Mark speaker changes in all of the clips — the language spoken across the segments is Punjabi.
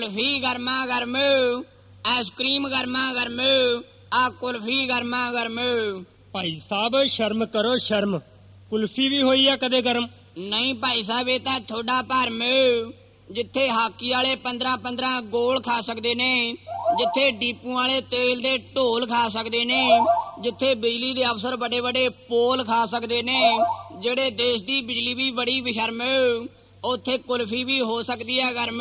Speaker 1: कुल्फी गर्मा गर्म, आइसक्रीम गर्मा गर्म, आ कुल्फी गर्मा गर्म।
Speaker 2: भाई साहब शर्म करो शर्म, कुल्फी भी होई है कदे गर्म?
Speaker 1: नहीं भाई साहब, ये तो थोड़ा भरम। जिथे हाकी वाले 15-15 गोल खा सकते ने, जिथे डीपू वाले तेल दे ढोल खा सकते ने, जिथे बिजली दे अफसर बड़े बड़े पोल खा सकते ने, जेड़े देश दी बिजली भी बड़ी बेशर्म, उथे कुल्फी भी हो सकती है गर्म।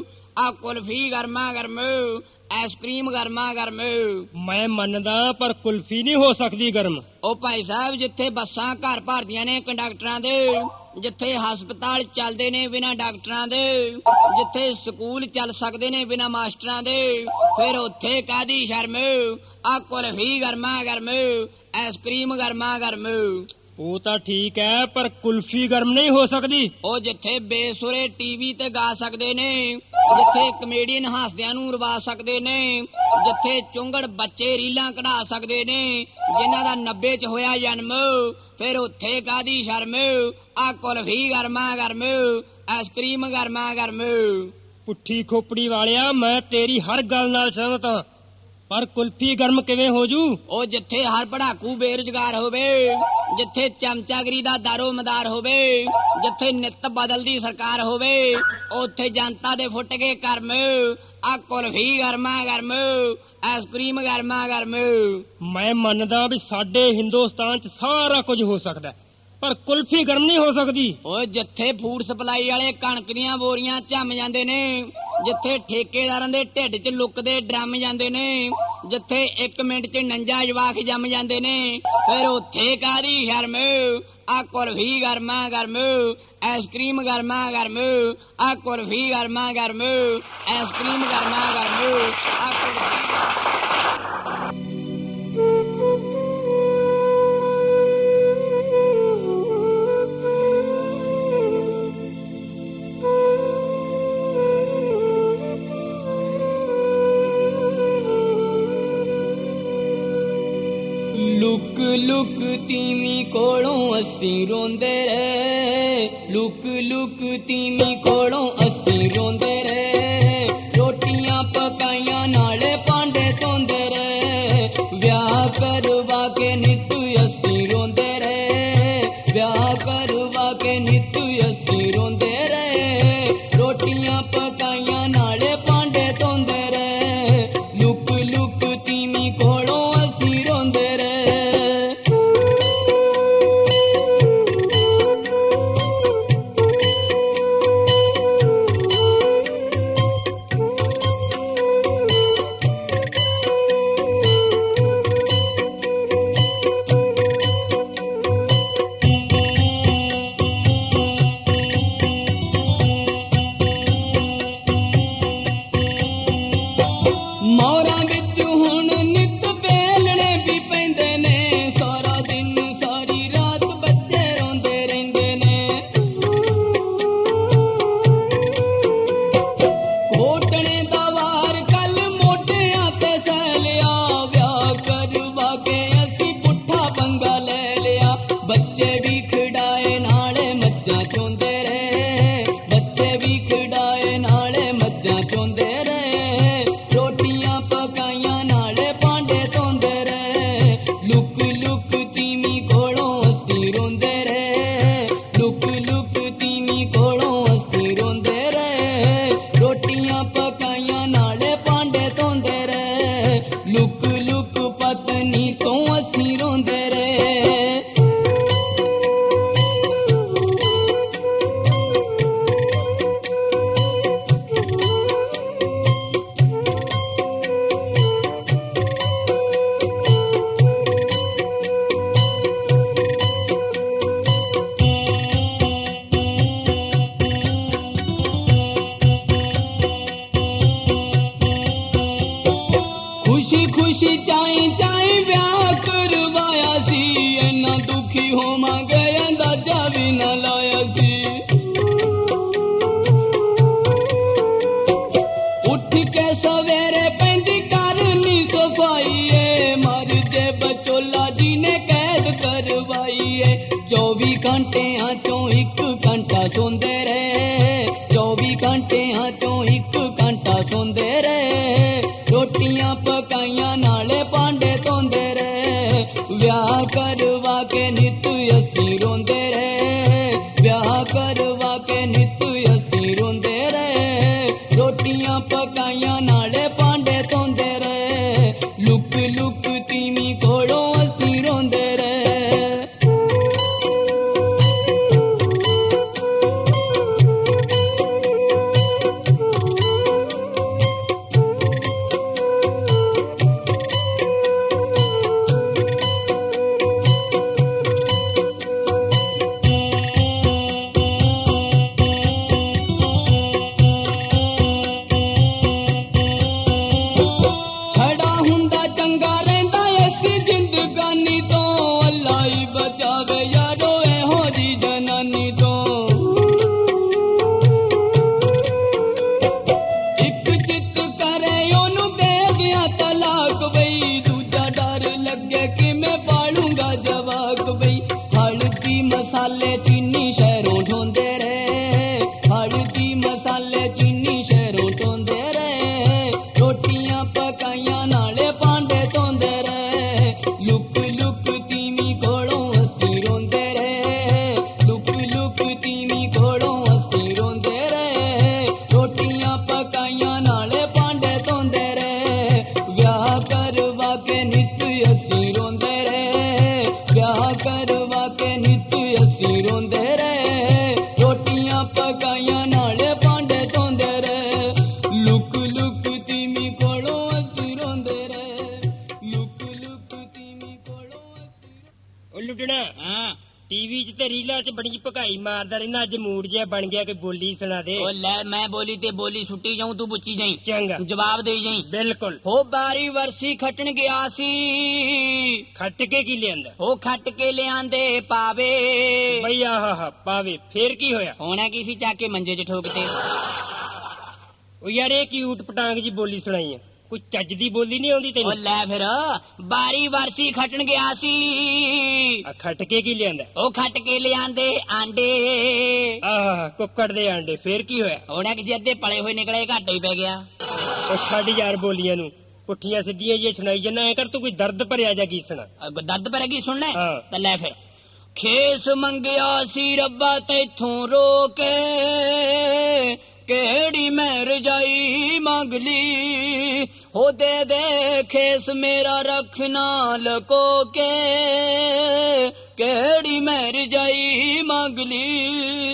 Speaker 1: आ कुल्फी गर्मा गर्म, आइसक्रीम गर्मा गर्म।
Speaker 2: मैं मनदा पर कुल्फी नहीं हो सकती गर्म।
Speaker 1: ओ भाई साहब, जिथे बसां घर भरदियां ने कंडक्टरां दे, जिथे हस्पताल चलते ने बिना डॉक्टरां दे, जिथे स्कूल चल सकते ने बिना मास्टरां दे, फिर उत्थे कादी शर्म। आ कुल्फी गर्मा गर्म, आइसक्रीम गर्मा गर्म।
Speaker 2: वो तो ठीक है पर कुल्फी गर्म नहीं हो सकती।
Speaker 1: ओ जिथे बेसुरे टीवी ते गा सकते ने, जिथे कमेडियन हासदियां नूं रवा सकते ने, जिथे चुंगड़ बच्चे रीलां कढ़ा सकते ने, जिन्हां दा 90 च होया जन्म, फिर उत्थे कादी शर्म। आ कुल्फी गर्मा गर्म, आइसक्रीम गर्मा गर्म।
Speaker 2: पुट्ठी खोपड़ी वालिया, मैं तेरी हर गल नाल सहमत हां, पर कुल्फी गर्म किवें हो जू?
Speaker 1: ओ जिथे हर पढ़ाकू बेरोजगार होवे, जिथे चमचागिरी दा दारोमदार होवे, जिथे नित बदलदी सरकार होवे, उत्थे जनता दे फुट के कर्म। आ कुल्फी गर्मा गर्म, आइसक्रीम गर्मा गर्म।
Speaker 2: मैं मनदा भी साडे हिंदुस्तान च सारा कुछ हो सकदा है, पर कुल्फी गर्म नहीं हो सकती।
Speaker 1: ओ जिथे फूड सप्लाई वाले कणक दियां बोरियां झम जांदे ने, जिथे ठेकेदारां दे ढिड च लुकदे ड्रम जांदे ने, जिथे 1 मिनट च 49 जवाक जम जांदे ने, फिर उत्थे कादी शर्म। आ कुल्फी गर्मा गर्म, आइसक्रीम गर्मा गर्म। आ कुल्फी गर्मा गर्म, आइसक्रीम गर्मा गर्म। आ कुल्फी
Speaker 3: लुक लुक तीमी कोलों असी रोंदे रहे, लुक लुक तीमी कोलों असी रोंदे रहे, रोटियां पकाइयां नाले भांडे धोंदे रहे, ब्याह करवा के नित असी रोंदे रहे, ब्याह करवा के नित असी रोंदे रहे, रोटियां पकाइयां नाले भांडे धोंदे रहे, लुक लुक तीमी कोलों असी रोंदे रहे। ਮੋਰਾਂ ਵਿੱਚ ਹੁਣ ਨਿਤ ਵੇਲਣੇ ਵੀ ਪੈਂਦੇ ਨੇ, ਸਾਰਾ ਦਿਨ ਸਾਰੀ ਰਾਤ ਬੱਚੇ ਰੋਂਦੇ ਰਹਿੰਦੇ ਨੇ, ਘੋਟਣੇ ਦਾ ਵਾਰ ਕੱਲ ਮੋਢਿਆਂ ਤੇ ਸਹਿ ਲਿਆ, ਵਿਆਹ ਕਰਵਾ ਕੇ ਅਸੀਂ ਪੁੱਠਾ ਪੰਗਾ ਲੈ ਲਿਆ, ਬੱਚੇ ਵੀ ਖਿਡਾਏ ਨਾਲੇ ਮੱਝਾਂ ਚੋਂਦੇ ਰਹੇ, ਬੱਚੇ ਵੀ ਖਿਡਾਏ ਨਾਲੇ ਮੱਝਾਂ ਚੋਂਦੇ ਰਹੇ, रोटियां पकाइयां नाले भांडे धोंदे रहे, लुक लुक तीमी कोलों असी रोंदे रहे, लुक लुक तीमी कोलों असी रोंदे रहे, रोटियां पकाइयां नाले भांडे धोंदे रहे, लुक लुक पत्नी तो असी रोंदे रहे। खुशी खुशी चाई चाई ब्याह करवाया सी, इन्ना दुखी होवांगे अंदाजा भी ना लाया सी, उठ के सवेरे पैंदी करनी सफाई, मर जे बचोला जी ने कैद करवाई, 24 घंटियां चों 1 घंटा सोंदे रहे, 24 घंटियां चों 1 घंटा सोंदे करवा के नित असी रोंदे रहे, ब्याह करवा के नित असी रोंदे रहे, रोटियां पकाइयां नाले पांडे धोंदे रहे, लुक लुक तीमी कोलों असी रोंदे रहे। बचावे यारो एहो जी जनानी तो, एक चित करे ओनू दे दिया तलाक बई, दूजा डर लगे कि मैं पालूंगा जवाक बई। हल्दी मसाले चीनी शहरों ढोंदे रहे, हल्दी मसाले चीनी शहरों ढोंदे रहे, रोटियां पकाइयां नाले पांडे धोंदे रहे, लुक लुक तीमी कोलों असी रोंदे रहे, लुक लुक तीमी कोलों असी रोंदे रहे, रोटियां पकाइयां नाले पांडे धोंदे रहे, ब्याह करवा के नित असी रोंदे रहे, ब्याह करवा के नित असी रोंदे रहे, रोटियां पकाइयां नाले पांडे धोंदे रहे, लुक लुक तीमी कोलों असी रोंदे रहे, लुक लुक तीमी कोलों असी।
Speaker 2: ਉਹ ਲੁੱਟਣਾ
Speaker 1: ਹਾਂ
Speaker 2: ਟੀਵੀ 'ਚ ਤੇ ਰੀਲਾਂ 'ਚ ਬੜੀ ਭਕਾਈ ਮਾਰਦਾ ਰਹਿੰਦਾ, ਅੱਜ ਮੂਡ ਜਿਹਾ ਬਣ ਗਿਆ ਕਿ ਬੋਲੀ ਸੁਣਾ ਦੇ।
Speaker 1: ਉਹ ਲੈ ਮੈਂ ਬੋਲੀ ਤੇ ਬੋਲੀ ਸੁੱਟੀ ਜਾਊਂ, ਤੂੰ ਪੁੱਛੀ ਜਾਈਂ,
Speaker 2: ਚੰਗਾ
Speaker 1: ਜਵਾਬ ਦੇਈ ਜਾਈਂ।
Speaker 2: ਬਿਲਕੁਲ।
Speaker 1: ਹੋ ਬਾਰੀ ਵਰਸੀ ਖੱਟਣ ਗਿਆ ਸੀ,
Speaker 2: ਖੱਟ ਕੇ ਕੀ ਲਿਆਂਦਾ?
Speaker 1: ਉਹ ਖੱਟ ਕੇ ਲਿਆਂਦੇ ਪਾਵੇ,
Speaker 2: ਬਈ ਆਹਾ ਪਾਵੇ, ਫੇਰ ਕੀ ਹੋਇਆ?
Speaker 1: ਹੋਣਾ ਕੀ ਸੀ, ਚੱਕ ਕੇ ਮੰਜੇ 'ਚ ਠੋਕਤੇ।
Speaker 2: ਉਹ ਯਾਰ ਇਹ ਕੀ ਊਟ ਪਟਾਂਗ ਜੀ ਬੋਲੀ ਸੁਣਾਈ ਆ, ਕੋਈ ਚੱਜ ਦੀ ਬੋਲੀ ਨਹੀਂ ਆਉਂਦੀ
Speaker 1: ਉਹ
Speaker 2: ਤੈਨੂੰ?
Speaker 1: ਲੈ ਫਿਰ ਬਾਰੀ ਵਰਸੀ ਖੱਟਣ ਗਿਆ ਸੀ,
Speaker 2: ਆ ਖੱਟ ਕੇ ਕੀ ਲਿਆਂਦਾ?
Speaker 1: ਉਹ ਖੱਟ ਕੇ ਲਿਆਂਦੇ ਆਂਡੇ,
Speaker 2: ਆਹ ਕੁੱਕੜ ਦੇ ਆਂਡੇ, ਫੇਰ ਕੀ ਹੋਇਆ?
Speaker 1: ਹੋਣਾ ਕਿਸੇ ਅੱਧੇ ਪਲੇ ਹੋਏ ਨਿਕਲੇ, ਘਾਟਾ ਹੀ ਪੈ ਗਿਆ।
Speaker 2: ਉਹ ਛੱਡ ਯਾਰ ਬੋਲੀਆਂ ਨੂੰ, ਪੁੱਠੀਆਂ ਸਿੱਧੀਆਂ ਜੇ ਸੁਣਾਈ ਜਾਂਦਾ, ਐ ਕਰ ਤੂੰ ਕੋਈ ਦਰਦ ਭਰਿਆ ਜਾ ਕੀ ਸੁਣਾ।
Speaker 1: ਦਰਦ ਭਰਿਆ ਕੀ ਸੁਣਨਾ?
Speaker 2: ਹਾਂ।
Speaker 1: ਤਾਂ ਲੈ ਫਿਰ ਖੇਸ ਮੰਗਿਆ ਸੀ ਰੱਬਾ ਤੈਥੋਂ ਰੋ ਕੇ, ਕਿਹੜੀ ਮੈਂ ਰਜਾਈ ਮੰਗ ਲਈ, ਹੋ ਦੇ ਦੇ ਖੇਸ ਮੇਰਾ ਰੱਖਣਾ ਲਕੋ ਕੇ, ਕਿਹੜੀ ਮੈਂ ਰਜਾਈ ਮੰਗ ਲਈ।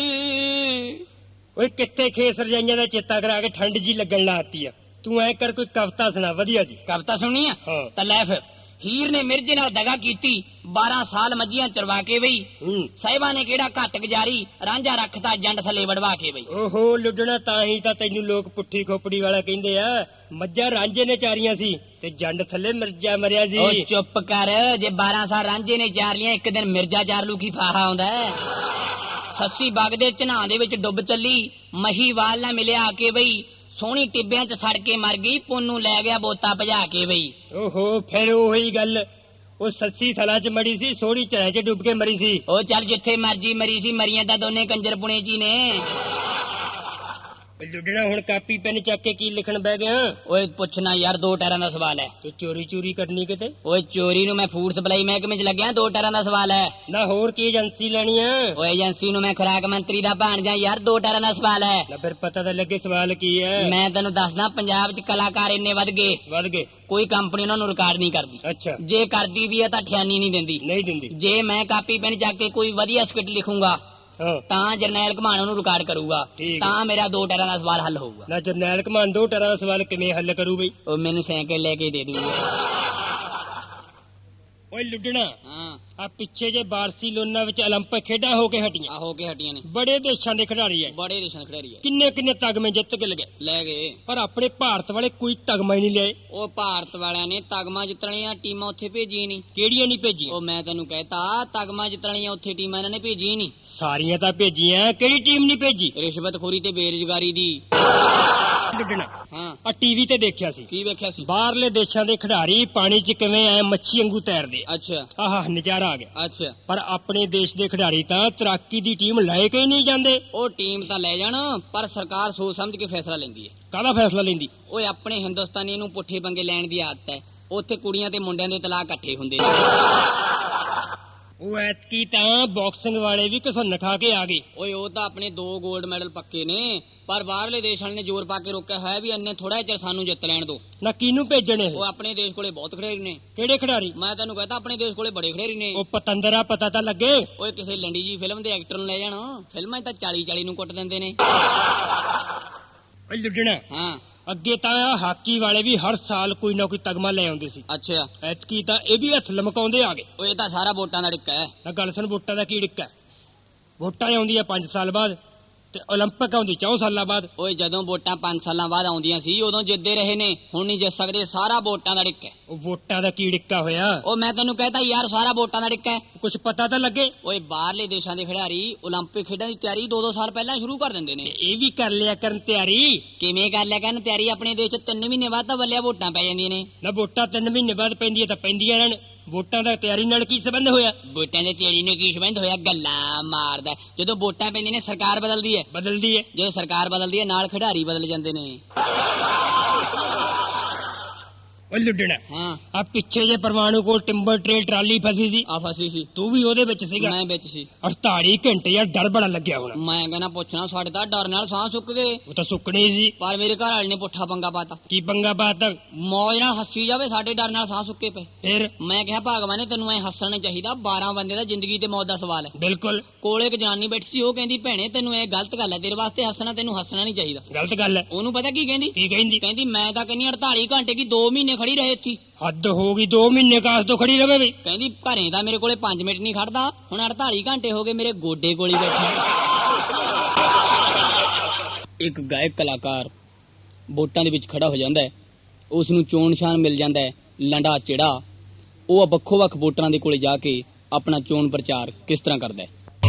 Speaker 2: ਓਏ ਕਿੱਥੇ ਖੇਸ ਰਜਾਈਆਂ ਦਾ ਚੇਤਾ ਕਰਾ ਕੇ ਠੰਡ ਜੀ ਲੱਗਣ ਲਾਤੀ ਆ, ਤੂੰ ਐ ਕਰ ਕੋਈ ਕਵਿਤਾ ਸੁਣਾ ਵਧੀਆ ਜੀ।
Speaker 1: ਕਵਿਤਾ ਸੁਣਨੀ ਆ?
Speaker 2: ਹਾਂ।
Speaker 1: ਤਾਂ ਲੈ ਫਿਰ ਹੀਰ ਨੇ ਮਿਰਜੇ ਨਾਲ ਦਗਾ ਕੀਤੀ, 12 ਸਾਲ ਮੱਝੀਆਂ ਚਰਵਾ ਕੇ ਬਈ, ਸਾਹਿਬਾਂ ਨੇ ਕਿਹੜਾ ਘੱਟ ਗੁਜ਼ਾਰੀ, ਰਾਂਝਾ ਰੱਖਤਾ ਜੰਡ ਥੱਲੇ ਵੜਵਾ ਕੇ ਬਈ।
Speaker 2: ਓਹੋ ਲੁੱਡਣਾ, ਤਾਂ ਹੀ ਤਾਂ ਤੈਨੂੰ ਲੋਕ ਪੁੱਠੀ ਖੋਪੜੀ ਵਾਲਾ ਕਹਿੰਦੇ ਆ, ਮੱਝਾਂ ਰਾਂਝੇ ਨੇ ਚਾਰੀਆਂ ਸੀ ਤੇ ਜੰਡ ਥੱਲੇ ਮਿਰਜਾ ਮਰਿਆ ਸੀ।
Speaker 1: ਉਹ ਚੁੱਪ ਕਰ, ਜੇ 12 ਸਾਲ ਰਾਂਝੇ ਨੇ ਚਾਰ ਲੀਆਂ, ਇੱਕ ਦਿਨ ਮਿਰਜਾ ਚਾਰ ਲੂ ਕੀ ਫਾਹਾ ਆਉਂਦਾ। ਸੱਸੀ ਬਾਗ ਦੇ ਝਨਾਹ ਦੇ ਵਿੱਚ ਡੁੱਬ ਚੱਲੀ, ਮਹੀਵਾਲ ਨਾਲ ਮਿਲਿਆ ਆ ਕੇ ਬਈ, ਸੋਹਣੀ ਟਿੱਬਿਆਂ 'ਚ ਸੜ ਕੇ ਮਰ ਗਈ, ਪੁੰਨੂ ਲੈ ਗਿਆ ਬੋਤਾ ਭਜਾ ਕੇ ਬਈ।
Speaker 2: ਓਹੋ ਫਿਰ ਉਹੀ ਗੱਲ, ਉਹ ਸੱਸੀ ਥਲਾਂ 'ਚ ਮਰੀ ਸੀ, ਸੋਹਣੀ ਝਾਂ 'ਚ ਡੁੱਬ ਕੇ ਮਰੀ ਸੀ।
Speaker 1: ਉਹ ਚੱਲ ਜਿੱਥੇ ਮਰਜੀ ਮਰੀ ਸੀ, ਮਰੀਆਂ ਤਾਂ ਦੋਨੇ ਕੰਜਰ ਪੁਣੇ 'ਚ ਹੀ ਨੇ।
Speaker 2: ਲੁੱਡਣਾ ਹੁਣ ਕਾਪੀ ਪੈਨ ਚੱਕ ਕੇ ਕੀ ਲਿਖਣ ਬਹਿ ਗਿਆ?
Speaker 1: ਓਏ ਪੁੱਛਣਾ ਯਾਰ, 2 ਟਾਇਰਾਂ ਦਾ ਸਵਾਲ ਹੈ।
Speaker 2: ਤੇ ਚੋਰੀ ਕਰਨੀ ਕਿਤੇ?
Speaker 1: ਓਏ ਚੋਰੀ ਨੂੰ ਮੈਂ ਫੂਡ ਸਪਲਾਈ ਮਹਿਕਮੇ 'ਚ ਲੱਗਿਆ, 2 ਟਾਇਰਾਂ ਦਾ ਸਵਾਲ ਹੈ।
Speaker 2: ਨਾ ਹੋਰ ਕੀ ਏਜੰਸੀ ਲੈਣੀ ਆ?
Speaker 1: ਓਏ ਏਜੰਸੀ ਨੂੰ ਮੈਂ ਖੁਰਾਕ ਮੰਤਰੀ ਦਾ ਭਾਣਜਾ ਯਾਰ, 2 ਟਾਇਰਾਂ ਦਾ ਸਵਾਲ ਹੈ।
Speaker 2: ਨਾ ਫਿਰ ਪਤਾ ਤਾਂ ਲੱਗੇ ਸਵਾਲ ਕੀ ਹੈ।
Speaker 1: ਮੈਂ ਤੈਨੂੰ ਦੱਸਦਾ, ਪੰਜਾਬ 'ਚ ਕਲਾਕਾਰ ਇੰਨੇ ਵੱਧ ਗਏ, ਕੋਈ ਕੰਪਨੀ ਉਹਨਾਂ ਨੂੰ ਰਿਕਾਰਡ ਨਹੀਂ ਕਰਦੀ।
Speaker 2: ਅੱਛਾ।
Speaker 1: ਜੇ ਕਰਦੀ ਵੀ ਹੈ ਤਾਂ ਠਿਆਨੀ ਨਹੀਂ ਦਿੰਦੀ। ਜੇ ਮੈਂ ਕਾਪੀ ਪੈਨ ਚੱਕ ਕੇ ਕੋਈ ਵਧੀਆ ਸਕਿੱਟ ਲਿਖੂੰਗਾ ਤਾਂ ਜਰਨੈਲ ਘਮਾਣ ਉਹਨੂੰ ਰਿਕਾਰਡ ਕਰੂਗਾ, ਤਾਂ ਮੇਰਾ 2 ਟਾਇਰਾਂ ਦਾ ਸਵਾਲ ਹੱਲ ਹੋਊਗਾ।
Speaker 2: ਨਾ ਜਰਨੈਲ ਘਮਾਣ 2 ਟਾਇਰਾਂ ਦਾ ਸਵਾਲ ਕਿਵੇਂ ਹੱਲ ਕਰੂ ਬਈ?
Speaker 1: ਉਹ ਮੈਨੂੰ ਸਾਈਕਲ ਲੈ ਕੇ ਦੇ ਦੂਗਾ।
Speaker 2: ਓਏ ਲੁੱਡਣਾ,
Speaker 1: ਹਾਂ
Speaker 2: ਆ ਪਿੱਛੇ ਜੇ ਬਾਰਸੀਲੋਨਾ ਵਿੱਚ 올림픽 ਖੇਡਾਂ ਹੋ ਕੇ ਹਟੀਆਂ,
Speaker 1: ਨੇ।
Speaker 2: ਬੜੇ ਦੇਸ਼ਾਂ ਦੇ ਖਿਡਾਰੀ ਐ,
Speaker 1: ਬੜੇ ਦੇਸ਼ਾਂ ਦੇ ਖਿਡਾਰੀ ਐ,
Speaker 2: ਕਿੰਨੇ ਤਗਮੇ ਜਿੱਤ ਕੇ ਲੈ ਗਏ, ਪਰ ਆਪਣੇ ਭਾਰਤ ਵਾਲੇ ਕੋਈ ਤਗਮਾ ਹੀ ਨਹੀਂ ਲਿਆਏ।
Speaker 1: ਉਹ ਭਾਰਤ ਵਾਲਿਆਂ ਨੇ ਤਗਮਾ ਜਿੱਤਣੀਆਂ ਟੀਮਾਂ ਉੱਥੇ ਭੇਜੀਆਂ ਨਹੀਂ।
Speaker 2: ਕਿਹੜੀਆਂ ਨਹੀਂ ਭੇਜੀਆਂ?
Speaker 1: ਉਹ ਮੈਂ ਤੈਨੂੰ ਕਹਿਤਾ, ਤਗਮਾ ਜਿੱਤਣੀਆਂ ਉੱਥੇ ਟੀਮਾਂ ਇਹਨਾਂ ਨੇ ਭੇਜੀਆਂ ਨਹੀਂ।
Speaker 2: ਸਾਰੀਆਂ ਤਾਂ ਭੇਜੀਆਂ, ਕਿਹੜੀ ਟੀਮ ਨਹੀਂ ਭੇਜੀ?
Speaker 1: ਰਿਸ਼ਵਤਖੋਰੀ ਤੇ ਬੇਰੁਜ਼ਗਾਰੀ ਦੀ।
Speaker 2: ਲੁੱਡਣਾ,
Speaker 1: ਹਾਂ
Speaker 2: ਆ ਟੀਵੀ ਤੇ ਦੇਖਿਆ ਸੀ।
Speaker 1: ਕੀ ਵੇਖਿਆ ਸੀ?
Speaker 2: ਬਾਹਰਲੇ ਦੇਸ਼ਾਂ ਦੇ ਖਿਡਾਰੀ ਪਾਣੀ 'ਚ ਕਿਵੇਂ ਐ ਮੱਛੀ ਵਾਂਗੂ ਤੈਰਦੇ।
Speaker 1: ਅੱਛਾ।
Speaker 2: ਆਹ ਨਜ਼ਾਰਾ ਆ ਗਿਆ।
Speaker 1: ਅੱਛਾ।
Speaker 2: ਪਰ ਆਪਣੇ ਦੇਸ਼ ਦੇ ਖਿਡਾਰੀ ਤਾਂ ਤੈਰਾਕੀ ਦੀ ਟੀਮ ਲੈ ਕੇ ਹੀ ਨਹੀਂ ਜਾਂਦੇ।
Speaker 1: ਉਹ ਟੀਮ ਤਾਂ ਲੈ ਜਾਣ, ਪਰ ਸਰਕਾਰ ਸੋਚ ਸਮਝ ਕੇ ਫੈਸਲਾ ਲੈਂਦੀ ਹੈ।
Speaker 2: ਕਾਹਦਾ ਫੈਸਲਾ ਲੈਂਦੀ?
Speaker 1: ਓਏ ਆਪਣੇ ਹਿੰਦੁਸਤਾਨੀ ਨੂੰ ਪੁੱਠੇ ਪੰਗੇ ਲੈਣ ਦੀ ਆਦਤ ਹੈ, ਉੱਥੇ ਕੁੜੀਆਂ ਤੇ ਮੁੰਡਿਆਂ ਦੇ ਤਲਾਕ ਇਕੱਠੇ ਹੁੰਦੇ ਨੇ।
Speaker 2: ਉਹ ਐਤਕੀ ਤਾਂ ਬਾਕਸਿੰਗ ਵਾਲੇ ਵੀ ਘਸੁੰਨ ਖਾ ਕੇ ਆ ਗਏ।
Speaker 1: ਓਏ ਉਹ ਤਾਂ ਆਪਣੇ 2 골ਡ ਮੈਡਲ ਪੱਕੇ ਨੇ, ਪਰ ਬਾਹਰਲੇ ਦੇਸ਼ ਵਾਲੇ ਨੇ ਜ਼ੋਰ ਪਾ ਕੇ ਰੋਕਿਆ ਹੋਇਆ ਵੀ ਇੰਨੇ ਥੋੜਾ ਚਿਰ ਸਾਨੂੰ ਜਿੱਤ ਲੈਣ ਦੋ।
Speaker 2: ਨਾ ਕਿਹਨੂੰ ਭੇਜਣੇ?
Speaker 1: ਉਹ ਆਪਣੇ ਦੇਸ਼ ਕੋਲੇ ਬਹੁਤ ਖਿਡਾਰੀ ਨੇ।
Speaker 2: ਕਿਹੜੇ ਖਿਡਾਰੀ?
Speaker 1: ਮੈਂ ਤੈਨੂੰ ਕਹਤਾ ਆਪਣੇ ਦੇਸ਼ ਕੋਲੇ ਬੜੇ ਖਿਡਾਰੀ ਨੇ।
Speaker 2: ਉਹ ਪਤੰਦਰਾ ਪਤਾ ਤਾਂ ਲੱਗੇ।
Speaker 1: ਓਏ ਕਿਸੇ ਲੰਡੀ ਜੀ ਫਿਲਮ ਦੇ ਐਕਟਰ ਨੂੰ ਲੈ ਜਾਣ, ਫਿਲਮਾਂ 'ਚ ਤਾਂ 40-40 ਨੂੰ ਕੁੱਟ ਦਿੰਦੇ ਨੇ।
Speaker 2: ਓਏ ਲੁੱਡਣਾ,
Speaker 1: ਹਾਂ
Speaker 2: ਅੱਗੇ ਤਾਂ ਹਾਕੀ ਵਾਲੇ ਵੀ ਹਰ ਸਾਲ ਕੋਈ ਨਾ ਕੋਈ ਤਗਮਾ ਲੈ ਆਉਂਦੇ ਸੀ।
Speaker 1: ਅੱਛਾ,
Speaker 2: ਐਤਕੀ ਤਾਂ ਇਹ ਵੀ ਹੱਥ ਲਮਕਾਉਂਦੇ ਆ ਗਏ।
Speaker 1: ਓਏ ਇਹ ਤਾਂ ਸਾਰਾ ਵੋਟਾਂ ਦਾ ਡਿੱਕਾ ਹੈ।
Speaker 2: ਨਾ ਗੱਲ ਸੁਣ, ਵੋਟਾਂ ਦਾ ਕੀ ਡਿੱਕਾ? ਵੋਟਾਂ ਆਉਂਦੀਆਂ 5 ਸਾਲ ਬਾਅਦ ਤੇ ਓਲੰਪਿਕ ਆਉਂਦੀ 4 ਸਾਲਾਂ ਬਾਅਦ।
Speaker 1: ਓਏ ਜਦੋਂ ਵੋਟਾਂ 5 ਸਾਲਾਂ ਬਾਅਦ ਆਉਂਦੀਆਂ ਸੀ ਉਦੋਂ ਜਿੱਤਦੇ ਰਹੇ ਨੇ, ਹੁਣ ਨਹੀਂ ਜਿੱਤ ਸਕਦੇ। ਸਾਰਾ ਵੋਟਾਂ ਦਾ ਡਿੱਕਾ ਹੈ।
Speaker 2: ਉਹ ਵੋਟਾਂ ਦਾ ਕੀ ਡਿੱਕਾ ਹੋਇਆ?
Speaker 1: ਉਹ ਮੈਂ ਤੈਨੂੰ ਕਹਤਾ ਯਾਰ ਸਾਰਾ ਵੋਟਾਂ ਦਾ ਡਿੱਕਾ ਹੈ।
Speaker 2: ਕੁਝ ਪਤਾ ਤਾਂ ਲੱਗੇ।
Speaker 1: ਓਏ ਬਾਹਰਲੇ ਦੇਸ਼ਾਂ ਦੇ ਖਿਡਾਰੀ ਓਲੰਪਿਕ ਖੇਡਾਂ ਦੀ ਤਿਆਰੀ 2-2 ਸਾਲ ਪਹਿਲਾਂ ਸ਼ੁਰੂ ਕਰ ਦਿੰਦੇ ਨੇ।
Speaker 2: ਇਹ ਵੀ ਕਰ ਲਿਆ ਕਰਨ ਤਿਆਰੀ।
Speaker 1: ਕਿਵੇਂ ਕਰ ਲਿਆ ਕਰਨ ਤਿਆਰੀ? ਆਪਣੇ ਦੇਸ਼ 'ਚ 3 ਮਹੀਨੇ ਬਾਅਦ ਤਾਂ ਵੱਲਿਆ ਵੋਟਾਂ ਪੈ ਜਾਂਦੀਆਂ ਨੇ।
Speaker 2: ਨਾ ਵੋਟਾਂ 3 ਮਹੀਨੇ ਬਾਅਦ ਪੈਂਦੀਆਂ ਤਾਂ ਪੈਂਦੀਆਂ ਰਹਿਣ, ਵੋਟਾਂ ਦਾ ਤਿਆਰੀ ਨਾਲ ਕੀ ਸੰਬੰਧ ਹੋਇਆ?
Speaker 1: ਵੋਟਾਂ ਦੀ ਤਿਆਰੀ ਨਾਲ ਕੀ ਸੰਬੰਧ ਹੋਇਆ? ਗੱਲਾਂ ਮਾਰਦਾ। ਜਦੋਂ ਵੋਟਾਂ ਪੈਂਦੀਆਂ ਨੇ ਸਰਕਾਰ ਬਦਲਦੀ ਹੈ।
Speaker 2: ਬਦਲਦੀ ਹੈ।
Speaker 1: ਜਦੋਂ ਸਰਕਾਰ ਬਦਲਦੀ ਹੈ ਨਾਲ ਖਿਡਾਰੀ ਬਦਲ ਜਾਂਦੇ ਨੇ।
Speaker 2: ਉਹ ਲੁੱਡਣਾ,
Speaker 1: ਹਾਂ
Speaker 2: ਆ ਪਿੱਛੇ ਜੇ ਪਰਮਾਣੂ ਕੋਲ ਟਿੰਬਰ ਟ੍ਰੇਲ ਟਰਾਲੀ ਫਸੀ ਸੀ,
Speaker 1: ਆ ਫਸੀ ਸੀ।
Speaker 2: ਤੂੰ ਵੀ ਉਹਦੇ ਵਿੱਚ ਸੀਗਾ?
Speaker 1: ਮੈਂ ਵਿੱਚ ਸੀ।
Speaker 2: 48 ਘੰਟੇ ਯਾਰ ਡਰ ਬੜਾ ਲੱਗਿਆ ਹੋਣਾ।
Speaker 1: ਮੈਂ ਕਹਿੰਦਾ ਪੁੱਛਣਾ, ਸਾਡੇ ਤਾਂ ਡਰ ਨਾਲ ਸਾਹ ਸੁੱਕ ਗਏ।
Speaker 2: ਉਹ ਤਾਂ ਸੁੱਕਣੀ ਸੀ,
Speaker 1: ਪਰ ਮੇਰੇ ਘਰ ਵਾਲੇ ਨੇ ਪੁੱਠਾ ਪੰਗਾ ਪਾਤਾ।
Speaker 2: ਕੀ ਪੰਗਾ ਪਾਤਾ?
Speaker 1: ਮੌਜ ਨਾਲ ਹੱਸੀ ਜਾਵੇ, ਸਾਡੇ ਡਰ ਨਾਲ ਸਾਹ ਸੁੱਕੇ ਪਏ।
Speaker 2: ਫਿਰ
Speaker 1: ਮੈਂ ਕਿਹਾ ਭਗਵਾਨ ਨੇ ਤੈਨੂੰ ਐ ਹੱਸਣਾ ਨਹੀਂ ਚਾਹੀਦਾ, 12 ਬੰਦੇ ਦਾ ਜ਼ਿੰਦਗੀ ਤੇ ਮੌਤ ਦਾ ਸਵਾਲ ਹੈ।
Speaker 2: ਬਿਲਕੁਲ।
Speaker 1: ਕੋਲੇ ਇੱਕ ਜਨਾਨੀ ਬੈਠੀ ਸੀ, ਉਹ ਕਹਿੰਦੀ ਭੈਣੇ ਤੈਨੂੰ ਇਹ ਗਲਤ ਗੱਲ ਹੈ, ਤੇਰੇ ਵਾਸਤੇ ਹੱਸਣਾ ਤੈਨੂੰ ਹੱਸਣਾ ਨਹੀਂ ਚਾਹੀਦਾ।
Speaker 2: ਗਲਤ ਗੱਲ ਹੈ।
Speaker 1: ਉਹਨੂੰ ਪਤਾ ਕੀ ਕਹਿੰਦੀ?
Speaker 2: ਕੀ ਕਹਿੰਦੀ?
Speaker 1: ਕਹਿੰਦੀ ਮੈਂ ਤਾਂ ਕਹਿੰਦੀ 48 ਘੰਟੇ ਕੀ 2 ਮਹੀਨੇ ਖੜੀ ਰਹੇ ਇੱਥੇ।
Speaker 2: ਹੱਦ ਹੋ ਗਈ, 2 ਮਹੀਨੇ ਕਾਸ ਤੋਂ ਖੜੀ ਰਵੇ ਵੀ।
Speaker 1: ਕਹਿੰਦੀ ਘਰੇ ਤਾਂ ਮੇਰੇ ਕੋਲੇ 5 ਮਿੰਟ ਨਹੀਂ ਖੜਦਾ, ਹੁਣ 48 ਘੰਟੇ ਹੋ ਗਏ ਮੇਰੇ ਗੋਡੇ ਕੋਲ ਹੀ ਬੈਠਾ। ਇੱਕ ਗਾਇਕ ਕਲਾਕਾਰ ਵੋਟਾਂ ਦੇ ਵਿੱਚ ਖੜਾ ਹੋ ਜਾਂਦਾ ਹੈ, ਉਸ ਨੂੰ ਚੋਣ ਨਿਸ਼ਾਨ ਮਿਲ ਜਾਂਦਾ ਹੈ ਲੰਡਾ ਚਿੜਾ। ਉਹ ਵੱਖੋ ਵੱਖ ਵੋਟਰਾਂ ਦੇ ਕੋਲੇ ਜਾ ਕੇ ਆਪਣਾ ਚੋਣ ਪ੍ਰਚਾਰ ਕਿਸ ਤਰ੍ਹਾਂ ਕਰਦਾ ਹੈ।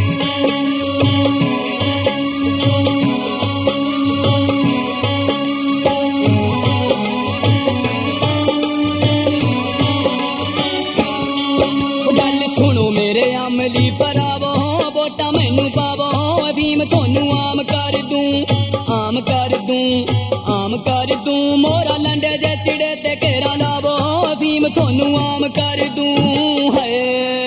Speaker 1: ਅਮਲੀ ਭਰਾਵੋ ਵੋਟਾਂ ਮੈਨੂੰ ਪਾਵੋ, ਅਫੀਮ ਤੁਹਾਨੂੰ ਆਮ ਕਰ ਦੂੰ, ਆਮ ਕਰ ਦੂੰ, ਆਮ ਕਰ ਦੂੰ। ਮੋਰਾ ਲੰਡੇ ਜੇ ਚਿੜੇ ਤੇ ਘੇਰਾ ਲਾਵੋ, ਅਫੀਮ ਤੁਹਾਨੂੰ ਆਮ ਕਰ ਦੂੰ। ਹੈ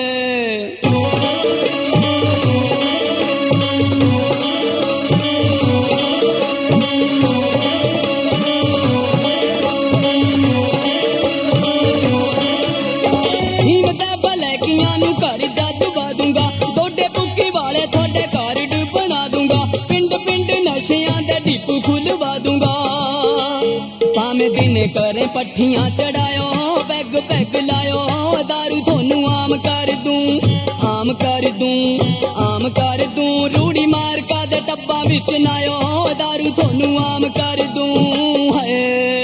Speaker 1: ਨੂੰ ਘਰ ਦਾ ਦਬਾ ਦੂੰਗਾ, ਗੋਡੇ ਪੁੱਕੀ ਵਾਲੇ ਤੁਹਾਡੇ ਘਰ ਬਣਾ ਦੂੰਗਾ, ਪਿੰਡ ਪਿੰਡ ਨਸ਼ਿਆਂ ਦੇ ਡਿਪੂ ਖੁਲਵਾ ਦੂੰਗਾ। ਭਾਵੇਂ ਦਿਨੇ ਕਰੇ ਪੱਠੀਆਂ ਚੜਾਇਓ, ਪੈਗ ਪੈਗ ਲਾਇਓ, ਦਾਰੂ ਤੁਹਾਨੂੰ ਆਮ ਕਰ ਦੂੰ, ਆਮ ਕਰ ਦੂੰ, ਆਮ ਕਰ ਦੂੰ। ਰੂੜੀ ਮਾਰ ਕਾ ਦੇ ਟੱਬਾਂ ਵਿੱਚ ਨਾਇਓ, ਦਾਰੂ ਤੁਹਾਨੂੰ ਆਮ ਕਰ ਦੂੰ। ਹੈ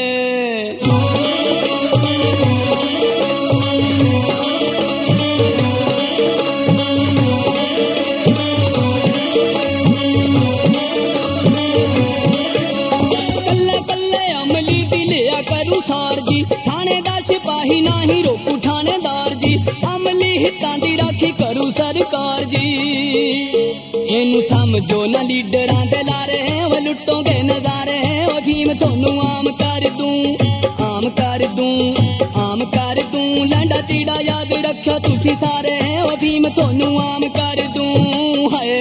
Speaker 1: ਥਾਣੇ ਦਾ ਸਿਪਾਹੀ ਨਹੀਂ ਰੋਕੂ ਥਾਣੇਦਾਰ ਜੀ, ਅਮਲੀ ਹਿੱਤਾਂ ਦੀ ਰਾਖੀ ਕਰੂ ਸਰਕਾਰ ਜੀ। ਇਹਨੂੰ ਸਮਝੋ ਨਾ ਲੀਡਰਾਂ ਦੇ ਲਾਰੇ, ਉਹ ਲੁੱਟੋਗੇ ਨਜ਼ਾਰੇ, ਉਹ ਫੀਮ ਤੁਹਾਨੂੰ ਆਮ ਕਰ ਦੂੰ, ਆਮ ਕਰ ਦੂੰ, ਆਮ ਕਰ ਦੂੰ। ਲਾਂਡਾ ਚੀੜਾ ਯਾਦ ਰੱਖਿਓ ਤੁਸੀਂ ਸਾਰੇ, ਉਹ ਫੀਮ ਤੁਹਾਨੂੰ ਆਮ ਕਰ ਦੂੰ। ਹਾਏ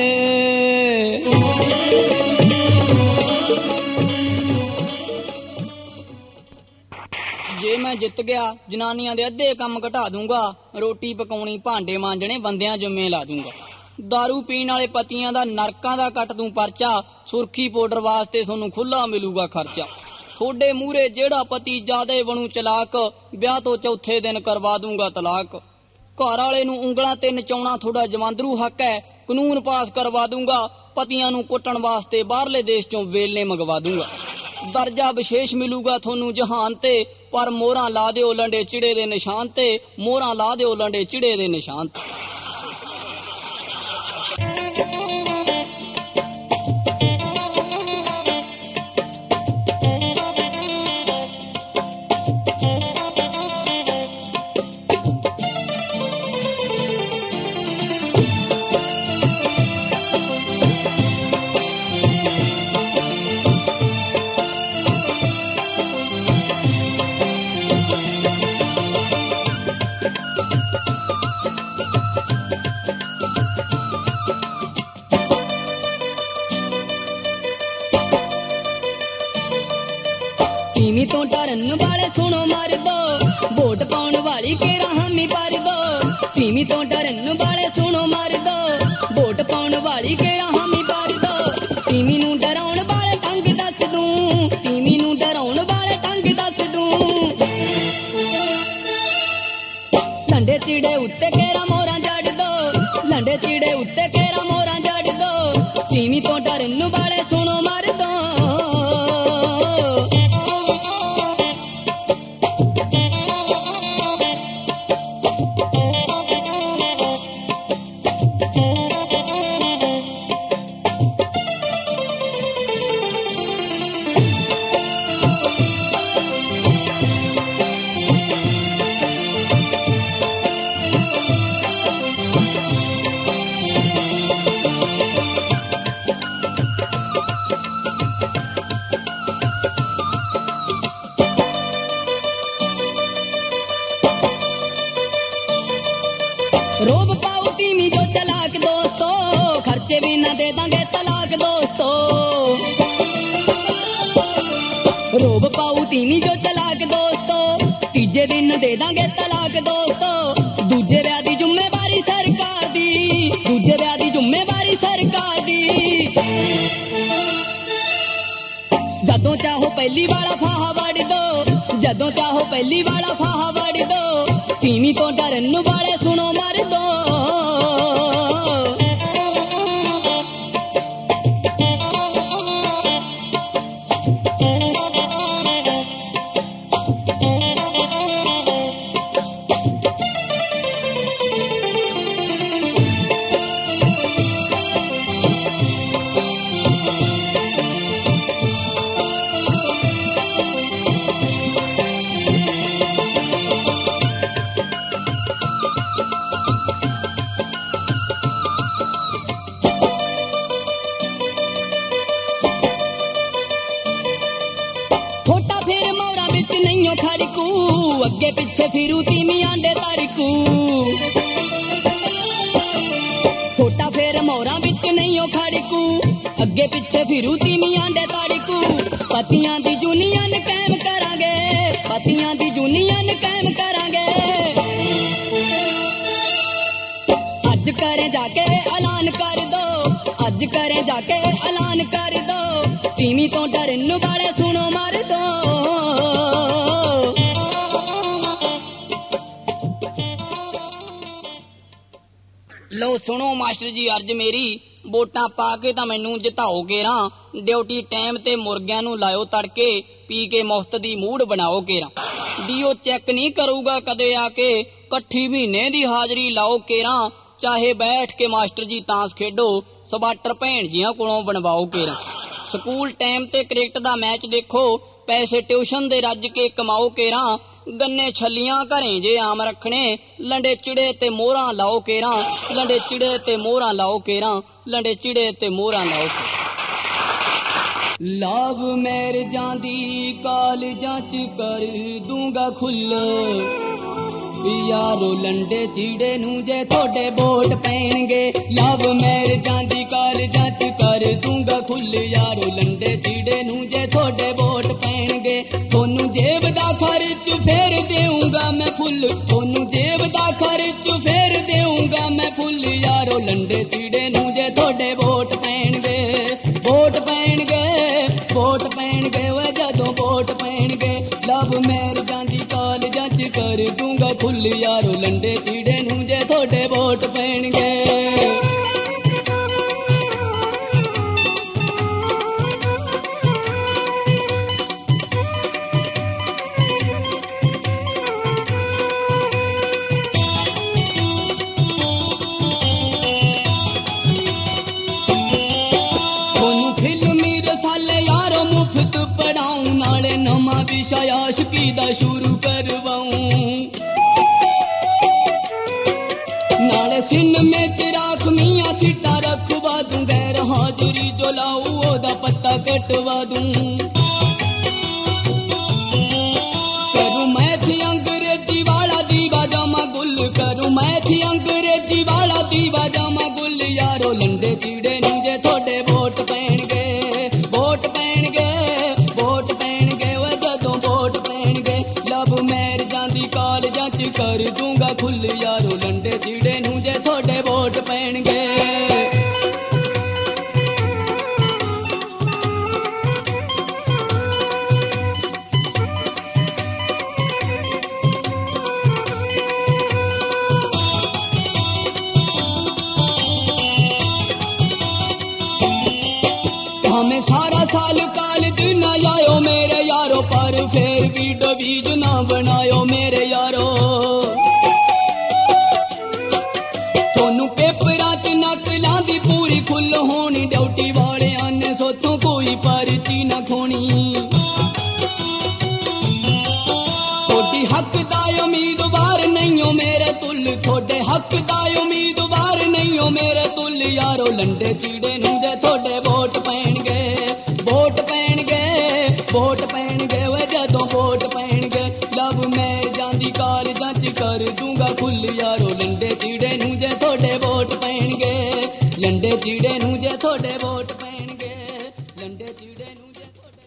Speaker 1: ਜੇ ਮੈਂ ਜਿੱਤ ਗਿਆ ਜਨਾਨੀਆਂ ਦੇ ਅੱਧੇ ਕੰਮ ਘਟਾ ਦੂੰਗਾ, ਰੋਟੀ ਪਕਾਉਣੀ ਭਾਂਡੇ ਮਾਂਜਣੇ ਬੰਦਿਆਂ ਜੁੰਮੇ ਲਾ ਦੂੰਗਾ। ਦਾਰੂ ਪੀਣ ਵਾਲੇ ਪਤੀਆਂ ਦਾ ਨਰਕਾਂ ਦਾ ਕੱਟ ਦੂੰ ਪਰਚਾ, ਸੁਰਖੀ ਪਾਊਡਰ ਵਾਸਤੇ ਤੁਹਾਨੂੰ ਖੁੱਲਾ ਮਿਲੂਗਾ ਖਰਚਾ। ਥੋੜੇ ਮੂਹਰੇ ਜਿਹੜਾ ਪਤੀ ਜਿਆਦੇ ਬਣੂ ਚਲਾਕ, ਵਿਆਹ ਤੋਂ ਚੌਥੇ ਦਿਨ ਕਰਵਾ ਦੂੰਗਾ ਤਲਾਕ। ਘਰ ਵਾਲੇ ਨੂੰ ਉਂਗਲਾਂ ਤੇ ਨਚਾਉਣਾ ਥੋੜਾ ਜਮਾਂਦਰੂ ਹੱਕ ਹੈ, ਕਾਨੂੰਨ ਪਾਸ ਕਰਵਾ ਦੂੰਗਾ। ਪਤੀਆਂ ਨੂੰ ਕੁੱਟਣ ਵਾਸਤੇ ਬਾਹਰਲੇ ਦੇਸ਼ ਚੋਂ ਵੇਲੇ ਮੰਗਵਾ ਦੂੰਗਾ। ਦਰਜਾ ਵਿਸ਼ੇਸ਼ ਮਿਲੂਗਾ ਤੁਹਾਨੂੰ ਜਹਾਨ ਤੇ, ਪਰ ਮੋਹਰਾਂ ਲਾ ਦਿਓ ਲੰਡੇ ਚਿੜੇ ਦੇ ਨਿਸ਼ਾਨ ਤੇ, ਮੋਹਰਾਂ ਲਾ ਦਿਓ ਲੰਡੇ ਚਿੜੇ ਦੇ ਨਿਸ਼ਾਨ ਤੇ।
Speaker 3: ਤੀਵੀਂ ਤੋਂ ਡਰਨ ਵਾਲੇ ਸੁਣੋ ਮਰ ਦੋ ਵੋਟ ਪਾਉਣ ਵਾਲੀ ਕਿਹੜਾ ਹਾਮੀ ਭਰ ਦੋ ਤੀਵੀਂ ਨੂੰ ਡਰਾਉਣ ਵਾਲੇ ਢੰਗ ਦੱਸ ਦੂੰ ਤੀਵੀਂ ਨੂੰ ਡਰਾਉਣ ਵਾਲੇ ਢੰਗ ਦੱਸ ਦੂੰ ਲੰਡੇ ਚਿੜੇ ਉੱਤੇ ਕੇਰਾ ਮੋਰਾਂ ਜੜ ਦੋ ਲੰਡੇ ਚਿੜੇ ਉੱਤੇ ਕੇਰਾ ਮੋਰਾਂ ਜੜ ਦੋ ਤੀਵੀਂ ਤੋਂ ਡਰਨ ਵਾਲੇ ਸੁਣੋ ਮਰ ਦੋ रोब पाओ तीमी जो चलाक दोस्तों खर्चे भी न दे देंगे तलाक दोस्तों रोब पाओ तीमी जो चलाक दोस्तों तीजे दिन दे देंगे तलाक दोस्तों दूजे ब्याह दी जिम्मेवारी सरकार दी दूजे ब्याह दी जिम्मेवारी सरकार दी जदों चाहो पहली वाला फाहा वड़ दो जदों चाहो पहली वाला फाहा वड़ दो तीमी तो डरन वाले सुनो मर दो खड़कू अगे पिछे फिरू तीमी आंडे तड़कू छोटा फेर मोरा बिच नहीं हो खड़कू अगे पिछे फिरू तीमी आंडे तड़कू पतियां दी यूनियन कायम करांगे पतियां दी यूनियन कायम करांगे अज करें जाके ऐलान कर दो अज करें जाके ऐलान कर दो तीमी तो डरन वाले सुनो मर दो लो सुनो मास्टर जी अर्ज मेरी वोटां पा के तां मैनू जिताओ केरा ड्यूटी टाइम ते मुर्गियां नू लाओ तड़के पी के मुफ्त दी मूड बनाओ केरा डीओ चेक नहीं करूगा कदे आके कट्ठी महीने दी हाजरी लाओ केरा चाहे बैठ के मास्टर जी तांस खेडो सबाटर भैन जियां कोलों बनवाओ केरा स्कूल टाइम ते क्रिकेट दा मैच देखो पैसे ट्यूशन दे रज के कमाओ केरा गन्ने छलियां घरें जे आम रखने लंडे चिड़े ते मोहरां लाओ केरा लंडे चिड़े ते मोहरां लाओ केरा लंडे चिड़े ते मोहरां लाओ लाभ मेर जांदी कालजां च कर दूंगा खुल यारो लंडे चिड़े नू जे थोड़े वोट पैणगे लाभ मेर जांदी कालजां च कर दूंगा खुल यारो लंडे चिड़े नू जे थोड़े वोट पैणगे थोनू जेब दा खर्च फेर देऊंगा मैं फुल थोनू जेब दा खर्च फेर देऊंगा मैं फुल यारो लंडे चिड़े नू जे थोड़े वोट पैणगे वोट पैणगे वोट पैणगे वे जदों वोट पैणगे लव मेर जांदी कालजां च कर दूंगा खुल यारो लंडे चिड़े नू जे थोड़े वोट पैणगे नवा विषय आशिकी दा शुरू करवाऊं नाले सिन में चिराख मियां सीटा रखवा दूं गैर हाजरी जो लाऊ ओदा पत्ता कटवा दूं करूं मैथ अंग्रेजी वाला दीवा जामा गुल करूं मैथ अंग्रेजी वाला दीवा जामा गुल यारो लंडे चिड़े नू जे थोड़े वोट पैणगे वोट पैणगे वोट पैणगे वे जदों वोट पैणगे लब मेर जांदी कालजां च कर दूंगा खुल यारो लंडे चिड़े ਵੋਟ ਪੈਣਗੇ। हमें सारा साल कॉलेज न आयो मेरे यारो, पर फिर भी डिवीज ना बनायो मेरे यारो। थोनू पेपरां च नकलां दी पूरी खुल होनी, ड्यूटी वालियां ने सोथों कोई पर्ची ना खोनी। थोड़ी हक दा उम्मीदवार नहीं हो मेरे तुल, थोड़े हक दा उम्मीदवार नहीं हो मेरे तुल यारो। लंडे चीड़े नूं दे थोड़े वोट पैणगे, वोट पैणगे, वोट पैणगे वे जदों वोट पैणगे। लव मैरिजां दी कालजां च कर दूंगा खुल यारो। लंडे चीड़े नूं जे थोड़े वोट पैणगे, लंडे चीड़े नूं जे थोड़े वोट पैणगे, लंडे चीड़े नूं जे थोड़े।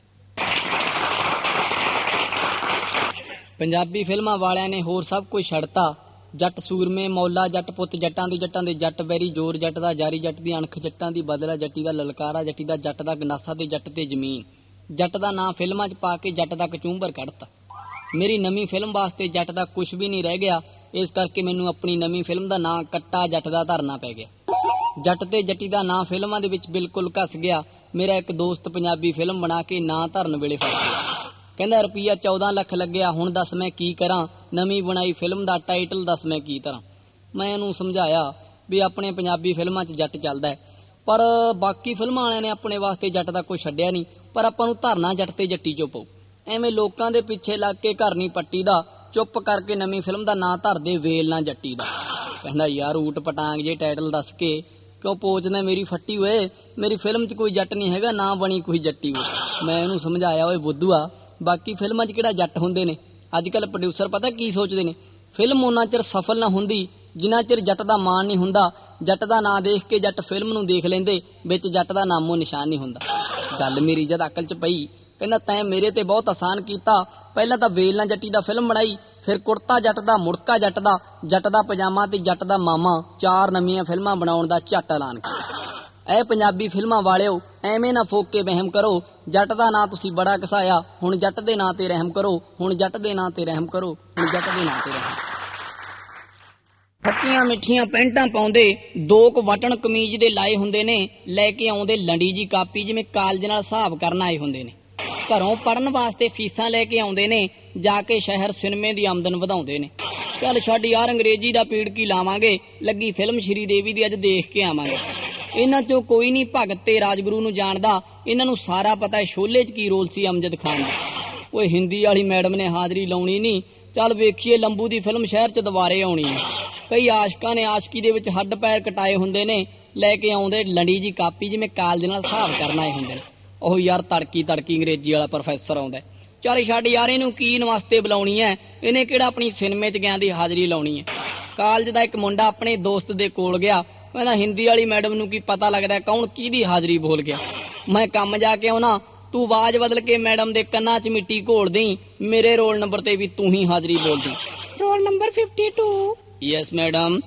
Speaker 3: पंजाबी फिल्मां वालियां ने होर सब कुछ छड़ता। जट सूरमे मौला, जट पुੱਤ जट्टां ਦੇ ਜੱਟ ਬੈਰੀ, ਜ਼ੋਰ ਜੱਟ ਦਾ ਜਾਰੀ, ਜੱਟ ਦੀ ਅਣਖ ਜੱਟਾਂ ਦੀ, ਬਦਲਾ ਜੱਟੀ ਦਾ, ਲਲਕਾਰਾ ਜੱਟੀ ਦਾ, ਜੱਟ ਦਾ ਗੰਡਾਸਾ ਤੇ ਜੱਟ ਤੇ ਜ਼ਮੀਨ। ਜੱਟ ਦਾ ਨਾਂ ਫਿਲਮਾਂ 'ਚ ਪਾ ਕੇ ਜੱਟ ਦਾ ਕਚੂੰਬਰ ਕੱਢਤਾ। ਮੇਰੀ ਨਵੀਂ ਫਿਲਮ ਵਾਸਤੇ ਜੱਟ ਦਾ ਕੁਝ ਵੀ ਨਹੀਂ ਰਹਿ ਗਿਆ, ਇਸ ਕਰਕੇ ਮੈਨੂੰ ਆਪਣੀ ਨਵੀਂ ਫਿਲਮ ਦਾ ਨਾਂ ਕੱਟਾ ਜੱਟ ਦਾ ਧਰਨਾ ਪੈ ਗਿਆ। ਜੱਟ ਤੇ ਜੱਟੀ ਦਾ ਨਾਂ ਫਿਲਮਾਂ ਦੇ ਵਿੱਚ ਬਿਲਕੁਲ ਘਸ ਗਿਆ। ਮੇਰਾ ਇੱਕ ਦੋਸਤ ਪੰਜਾਬੀ ਫਿਲਮ ਬਣਾ ਕੇ ਨਾਂ ਧਰਨ ਵੇਲੇ ਫਸ ਗਿਆ। ਕਹਿੰਦਾ ਰੁਪਈਆ 14 ਲੱਖ ਲੱਗਿਆ, ਹੁਣ ਦੱਸ ਮੈਂ ਕੀ ਕਰਾਂ, ਨਵੀਂ ਬਣਾਈ ਫਿਲਮ ਦਾ ਟਾਈਟਲ ਦੱਸ ਮੈਂ ਕੀ ਧਰਾਂ। ਮੈਂ ਉਹਨੂੰ ਸਮਝਾਇਆ ਵੀ ਆਪਣੇ ਪੰਜਾਬੀ ਫਿਲਮਾਂ 'ਚ ਜੱਟ ਚੱਲਦਾ ਹੈ, ਪਰ ਬਾਕੀ ਫਿਲਮਾਂ ਵਾਲਿਆਂ ਨੇ ਆਪਣੇ ਵਾਸਤੇ ਜੱਟ ਦਾ ਕੁਛ ਛੱਡਿਆ ਨਹੀਂ, ਪਰ ਆਪਾਂ ਨੂੰ ਧਰਨਾ ਜੱਟ ਤੇ ਜੱਟੀ ਚੋਂ ਪਊ। ਐਵੇਂ ਲੋਕਾਂ ਦੇ ਪਿੱਛੇ ਲੱਗ ਕੇ ਘਰ ਨਹੀਂ ਪੱਟੀ ਦਾ, ਚੁੱਪ ਕਰਕੇ ਨਵੀਂ ਫਿਲਮ ਦਾ ਨਾਂ ਧਰਦੇ ਵੇਲ ਨਾ ਜੱਟੀ ਦਾ। ਕਹਿੰਦਾ ਯਾਰ ਊਟ ਪਟਾਂਗ ਜੇ ਟਾਈਟਲ ਦੱਸ ਕੇ ਕਿਉਂ ਪੋਚਦਾ ਮੇਰੀ ਫੱਟੀ ਹੋਏ, ਮੇਰੀ ਫਿਲਮ 'ਚ ਕੋਈ ਜੱਟ ਨਹੀਂ ਹੈਗਾ, ਨਾ ਬਣੀ ਕੋਈ ਜੱਟੀ ਹੋਏ। ਮੈਂ ਉਹਨੂੰ ਸਮਝਾਇਆ ਓਏ ਬੁੱਧੂਆ, ਬਾਕੀ ਫਿਲਮਾਂ 'ਚ ਕਿਹੜਾ ਜੱਟ ਹੁੰਦੇ ਨੇ। ਅੱਜ ਕੱਲ੍ਹ ਪ੍ਰੋਡਿਊਸਰ ਪਤਾ ਕੀ ਸੋਚਦੇ ਨੇ, ਫਿਲਮ ਉਹਨਾਂ ਚਿਰ ਸਫਲ ਨਾ ਹੁੰਦੀ ਜਿੰਨਾ ਚਿਰ ਜੱਟ ਦਾ ਮਾਣ ਨਹੀਂ ਹੁੰਦਾ। ਜੱਟ ਦਾ ਨਾਂ ਦੇਖ ਕੇ ਜੱਟ ਫਿਲਮ ਨੂੰ ਦੇਖ ਲੈਂਦੇ, ਵਿੱਚ ਜੱਟ ਦਾ ਨਾਮੋ ਨਿਸ਼ਾਨ ਨਹੀਂ ਹੁੰਦਾ। ਗੱਲ ਮੇਰੀ ਜਦ ਅਕਲ 'ਚ ਪਈ, ਕਹਿੰਦਾ ਤੈਂ ਮੇਰੇ ਤੇ ਬਹੁਤ ਆਸਾਨ ਕੀਤਾ। ਪਹਿਲਾਂ ਤਾਂ ਵੇਲ ਨਾ ਜੱਟੀ ਦਾ ਫਿਲਮ ਬਣਾਈ, ਫਿਰ ਕੁੜਤਾ ਜੱਟ ਦਾ, ਮੁੜਕਾ ਜੱਟ ਦਾ ਪਜਾਮਾ ਤੇ ਜੱਟ ਦਾ ਮਾਮਾ, 4 ਨਵੀਆਂ ਫਿਲਮਾਂ ਬਣਾਉਣ ਦਾ ਝੱਟ ਐਲਾਨ ਕੀਤਾ। ਐ ਪੰਜਾਬੀ ਫਿਲਮਾਂ ਵਾਲਿਓ, ਐਵੇਂ ਨਾ ਫੋਕ ਕੇ ਵਹਿਮ ਕਰੋ। ਜੱਟ ਦਾ ਨਾਂ ਤੁਸੀਂ ਬੜਾ ਘਸਾਇਆ, ਹੁਣ ਜੱਟ ਦੇ ਨਾਂ ਤੇ ਰਹਿਮ ਕਰੋ, ਹੁਣ ਜੱਟ ਦੇ ਨਾਂ ਤੇ ਰਹਿਮ ਕਰੋ, ਹੁਣ ਜੱਟ ਦੇ ਨਾਂ ਤੇ ਰਹਿਮ।
Speaker 1: ਖੱਟੀਆਂ ਮਿੱਠੀਆਂ ਪੈਂਟਾਂ ਪਾਉਂਦੇ, 2 ਕੁ ਬਟਨ ਕਮੀਜ਼ ਦੇ ਲਾਏ ਹੁੰਦੇ ਨੇ, ਲੈ ਕੇ ਆਉਂਦੇ ਲੰਡੀ ਜੀ ਕਾਪੀ, ਜਿਵੇਂ ਕਾਲਜ ਨਾਲ ਹਿਸਾਬ ਕਰਨ ਆਏ ਹੁੰਦੇ ਨੇ। ਘਰੋਂ ਪੜਨ ਵਾਸਤੇ ਫੀਸਾਂ ਲੈ ਕੇ ਆਉਂਦੇ ਨੇ, ਜਾ ਕੇ ਸ਼ਹਿਰ ਸਿਨੇਮੇ ਦੀ ਆਮਦਨ ਵਧਾਉਂਦੇ ਨੇ। ਚੱਲ ਛੱਡ ਯਾਰ ਅੰਗਰੇਜ਼ੀ ਦਾ ਪੀੜ ਕੀ ਲਾਵਾਂਗੇ, ਲੱਗੀ ਫਿਲਮ ਸ਼੍ਰੀ ਦੇਵੀ ਦੀ ਅੱਜ ਦੇਖ ਕੇ ਆਵਾਂਗੇ। ਇਹਨਾਂ ਚੋਂ ਕੋਈ ਨਹੀਂ ਭਗਤ ਤੇ ਰਾਜਗੁਰੂ ਨੂੰ ਜਾਣਦਾ, ਇਹਨਾਂ ਨੂੰ ਸਾਰਾ ਪਤਾ ਹੈ ਸ਼ੋਲੇ 'ਚ ਕੀ ਰੋਲ ਸੀ ਅਮਜਦ ਖਾਨ ਦਾ। ਓਏ ਹਿੰਦੀ ਵਾਲੀ ਮੈਡਮ ਨੇ ਹਾਜ਼ਰੀ ਲਾਉਣੀ ਨਹੀਂ, ਚੱਲ ਵੇਖੀਏ ਲੰਬੂ ਦੀ ਫਿਲਮ ਸ਼ਹਿਰ 'ਚ ਦੁਬਾਰੇ ਆਉਣੀ ਹੈ। ਕਈ ਆਸ਼ਕਾਂ ਨੇ ਆਸ਼ਕੀ ਦੇ ਵਿੱਚ ਹੱਡ ਪੈਰ ਕਟਾਏ ਹੁੰਦੇ ਨੇ, ਲੈ ਕੇ ਆਉਂਦੇ ਲੰਡੀ ਜੀ ਕਾਪੀ, ਜਿਵੇਂ ਕਾਲਜ ਨਾਲ ਹਿਸਾਬ ਕਰਨ ਆਏ ਹੁੰਦੇ ਨੇ। ਉਹ ਯਾਰ ਤੜਕੀ ਅੰਗਰੇਜ਼ੀ ਵਾਲਾ ਪ੍ਰੋਫੈਸਰ ਆਉਂਦਾ। ਚੱਲ ਛੱਡ ਯਾਰ ਇਹਨੂੰ ਕੀ ਨਮਸਤੇ ਬੁਲਾਉਣੀ ਹੈ, ਇਹਨੇ ਕਿਹੜਾ ਆਪਣੀ ਸਿਨੇਮੇ 'ਚ ਗਿਆ ਦੀ ਹਾਜ਼ਰੀ ਲਾਉਣੀ ਹੈ। ਕਾਲਜ ਦਾ ਇੱਕ ਮੁੰਡਾ ਆਪਣੇ ਦੋਸਤ ਦੇ ਕੋਲ ਗਿਆ, ਕਹਿੰਦਾ ਹਿੰਦੀ ਵਾਲੀ ਮੈਡਮ ਨੂੰ ਕੀ ਪਤਾ ਲੱਗਦਾ ਕੌਣ ਕਿਹਦੀ ਹਾਜ਼ਰੀ ਬੋਲ ਗਿਆ। ਮੈਂ ਕੰਮ ਜਾ ਕੇ ਆਉਣਾ, ਤੂੰ ਆਵਾਜ਼ ਬਦਲ ਕੇ ਮੈਡਮ ਦੇ ਕੰਨਾਂ 'ਚ ਮਿੱਟੀ ਘੋਲ ਦੇਈਂ, ਮੇਰੇ ਰੋਲ ਨੰਬਰ ਤੇ ਵੀ ਤੂੰ ਹੀ ਹਾਜ਼ਰੀ ਬੋਲਦੀ। Roll number 52। Yes madam.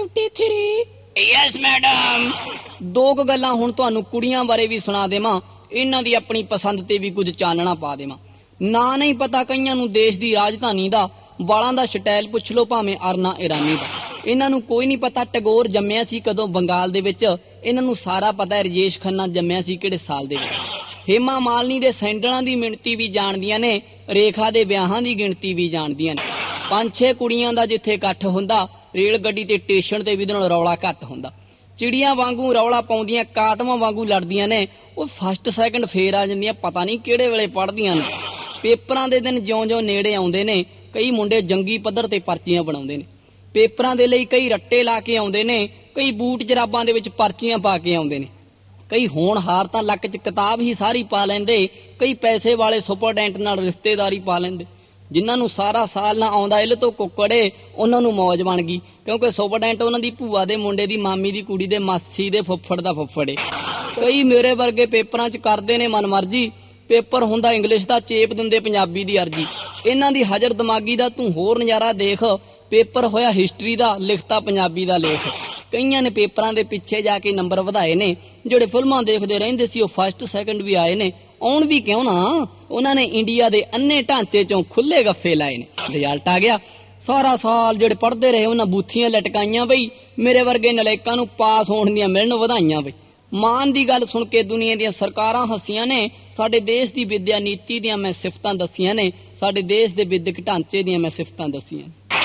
Speaker 1: 53। Yes madam. 2 ਕੁ ਗੱਲਾਂ ਹੁਣ ਤੁਹਾਨੂੰ ਕੁੜੀਆਂ ਬਾਰੇ ਵੀ ਸੁਣਾ ਦੇਵਾਂ, ਇਹਨਾਂ ਦੀ ਆਪਣੀ ਪਸੰਦ ਤੇ ਵੀ ਕੁਝ ਚਾਨਣਾ ਪਾ ਦੇਵਾਂ। ਨਾ ਨਹੀਂ ਪਤਾ ਕਈਆਂ ਨੂੰ ਦੇਸ਼ ਦੀ ਰਾਜਧਾਨੀ ਦਾ, ਵਾਲਾਂ ਦਾ ਸਟਾਈਲ ਪੁੱਛ ਲਓ ਭਾਵੇਂ ਅਰਨਾ ਇਰਾਨੀ ਦਾ। ਇਹਨਾਂ ਨੂੰ ਕੋਈ ਨਹੀਂ ਪਤਾ ਟੈਗੋਰ ਜੰਮਿਆ ਸੀ ਕਦੋਂ ਬੰਗਾਲ ਦੇ ਵਿੱਚ, ਇਹਨਾਂ ਨੂੰ ਸਾਰਾ ਪਤਾ ਹੈ ਰਜੇਸ਼ ਖੰਨਾ ਜੰਮਿਆ ਸੀ ਕਿਹੜੇ ਸਾਲ ਦੇ ਵਿੱਚ। ਹੇਮਾ ਮਾਲਨੀ ਦੇ ਸੈਂਡਲਾਂ ਦੀ ਮਿਣਤੀ ਵੀ ਜਾਣਦੀਆਂ ਨੇ, ਰੇਖਾ ਦੇ ਵਿਆਹਾਂ ਦੀ ਗਿਣਤੀ ਵੀ ਜਾਣਦੀਆਂ ਨੇ। 5-6 ਕੁੜੀਆਂ ਦਾ ਜਿੱਥੇ ਇਕੱਠ ਹੁੰਦਾ, ਰੇਲ ਗੱਡੀ ਤੇ ਸਟੇਸ਼ਨ ਤੇ ਵੀ ਉਹਦੇ ਨਾਲ ਰੌਲਾ ਘੱਟ ਹੁੰਦਾ। ਚਿੜੀਆਂ ਵਾਂਗੂ ਰੌਲਾ ਪਾਉਂਦੀਆਂ, ਕਾਟਵਾਂ ਵਾਂਗੂ ਲੜਦੀਆਂ ਨੇ, ਉਹ ਫਸਟ ਸੈਕਿੰਡ ਫੇਰ ਆ ਜਾਂਦੀਆਂ, ਪਤਾ ਨਹੀਂ ਕਿਹੜੇ ਵੇਲੇ ਪੜ੍ਹਦੀਆਂ ਨੇ। ਪੇਪਰਾਂ ਦੇ ਦਿਨ ਜਿਉਂ-ਜਿਉਂ ਨੇੜੇ ਆਉਂਦੇ ਨੇ, ਕਈ ਮੁੰਡੇ ਜੰਗੀ ਪੱਧਰ ਤੇ ਪਰਚੀਆਂ ਬਣਾਉਂਦੇ ਨੇ। ਪੇਪਰਾਂ ਦੇ ਲਈ ਕਈ ਰੱਟੇ ਲਾ ਕੇ ਆਉਂਦੇ ਨੇ, ਕਈ ਬੂਟ ਜਰਾਬਾਂ ਦੇ ਵਿੱਚ ਪਰਚੀਆਂ ਪਾ ਕੇ ਆਉਂਦੇ ਨੇ। ਕਈ ਹੋਣਹਾਰ ਤਾਂ ਲੱਕ 'ਚ ਕਿਤਾਬ ਹੀ ਸਾਰੀ ਪਾ ਲੈਂਦੇ, ਕਈ ਪੈਸੇ ਵਾਲੇ ਸੁਪਰਡੈਂਟ ਨਾਲ ਰਿਸ਼ਤੇਦਾਰੀ ਪਾ ਲੈਂਦੇ। ਜਿਨ੍ਹਾਂ ਨੂੰ ਸਾਰਾ ਸਾਲ ਨਾ ਆਉਂਦਾ ਇੱਲ ਤੋਂ ਕੁੱਕੜੇ, ਉਹਨਾਂ ਨੂੰ ਮੌਜ ਬਣ ਗਈ, ਕਿਉਂਕਿ ਸੁਪਰਡੈਂਟ ਉਹਨਾਂ ਦੀ ਭੂਆ ਦੇ ਮੁੰਡੇ ਦੀ ਮਾਮੀ ਦੀ ਕੁੜੀ ਦੇ ਮਾਸੀ ਦੇ ਫੁੱਫੜ ਦਾ ਫੁੱਫੜੇ। ਕਈ ਮੇਰੇ ਵਰਗੇ ਪੇਪਰਾਂ 'ਚ ਕਰਦੇ ਨੇ ਮਨਮਰਜ਼ੀ, ਪੇਪਰ ਹੁੰਦਾ ਇੰਗਲਿਸ਼ ਦਾ, ਚੇਪ ਦਿੰਦੇ ਪੰਜਾਬੀ ਦੀ ਅਰਜੀ। ਇਹਨਾਂ ਦੀ ਹਜ਼ਰ ਦਿਮਾਗੀ ਦਾ ਤੂੰ ਹੋਰ ਨਜ਼ਾਰਾ ਦੇਖ,
Speaker 3: ਪੇਪਰ ਹੋਇਆ ਹਿਸਟਰੀ ਦਾ, ਲਿਖਤਾ ਪੰਜਾਬੀ ਦਾ ਲੇਖ। ਕਈਆਂ ਨੇ ਪੇਪਰਾਂ ਦੇ ਪਿੱਛੇ ਜਾ ਕੇ ਨੰਬਰ ਵਧਾਏ ਨੇ। ਜਿਹੜੇ ਫਿਲਮਾਂ ਦੇਖਦੇ ਰਹਿੰਦੇ ਸੀ ਉਹ ਫਸਟ ਸੈਕਿੰਡ ਵੀ ਆਏ ਨੇ। ਆਉਣ ਵੀ ਕਿਉਂ ਨਾ, ਉਹਨਾਂ ਨੇ ਇੰਡੀਆ ਦੇ ਅੰਨੇ ਢਾਂਚੇ ਚੋਂ ਖੁੱਲੇ ਗੱਫੇ ਲਾਏ ਨੇ। ਰਿਜ਼ਲਟ ਆ ਗਿਆ। ਸਾਰਾ ਸਾਲ ਜਿਹੜੇ ਪੜ੍ਹਦੇ ਰਹੇ ਉਹਨਾਂ ਬੂਥੀਆਂ ਲਟਕਾਈਆਂ ਬਈ। ਮੇਰੇ ਵਰਗੇ ਨਲਾਇਕਾਂ ਨੂੰ ਪਾਸ ਹੋਣ ਦੀਆਂ ਮਿਲਣ ਵਧਾਈਆਂ ਬਈ। ਮਾਨ ਦੀ ਗੱਲ ਸੁਣ ਕੇ ਦੁਨੀਆ ਦੀਆਂ ਸਰਕਾਰਾਂ ਹੱਸੀਆਂ ਨੇ। ਸਾਡੇ ਦੇਸ਼ ਦੀ ਵਿਦਿਆ ਨੀਤੀ ਦੀਆਂ ਮੈਂ ਸਿਫਤਾਂ ਦੱਸੀਆਂ ਨੇ। ਸਾਡੇ ਦੇਸ਼ ਦੇ ਵਿਦਿਅਕ ਢਾਂਚੇ ਦੀਆਂ ਮੈਂ ਸਿਫਤਾਂ ਦੱਸੀਆਂ।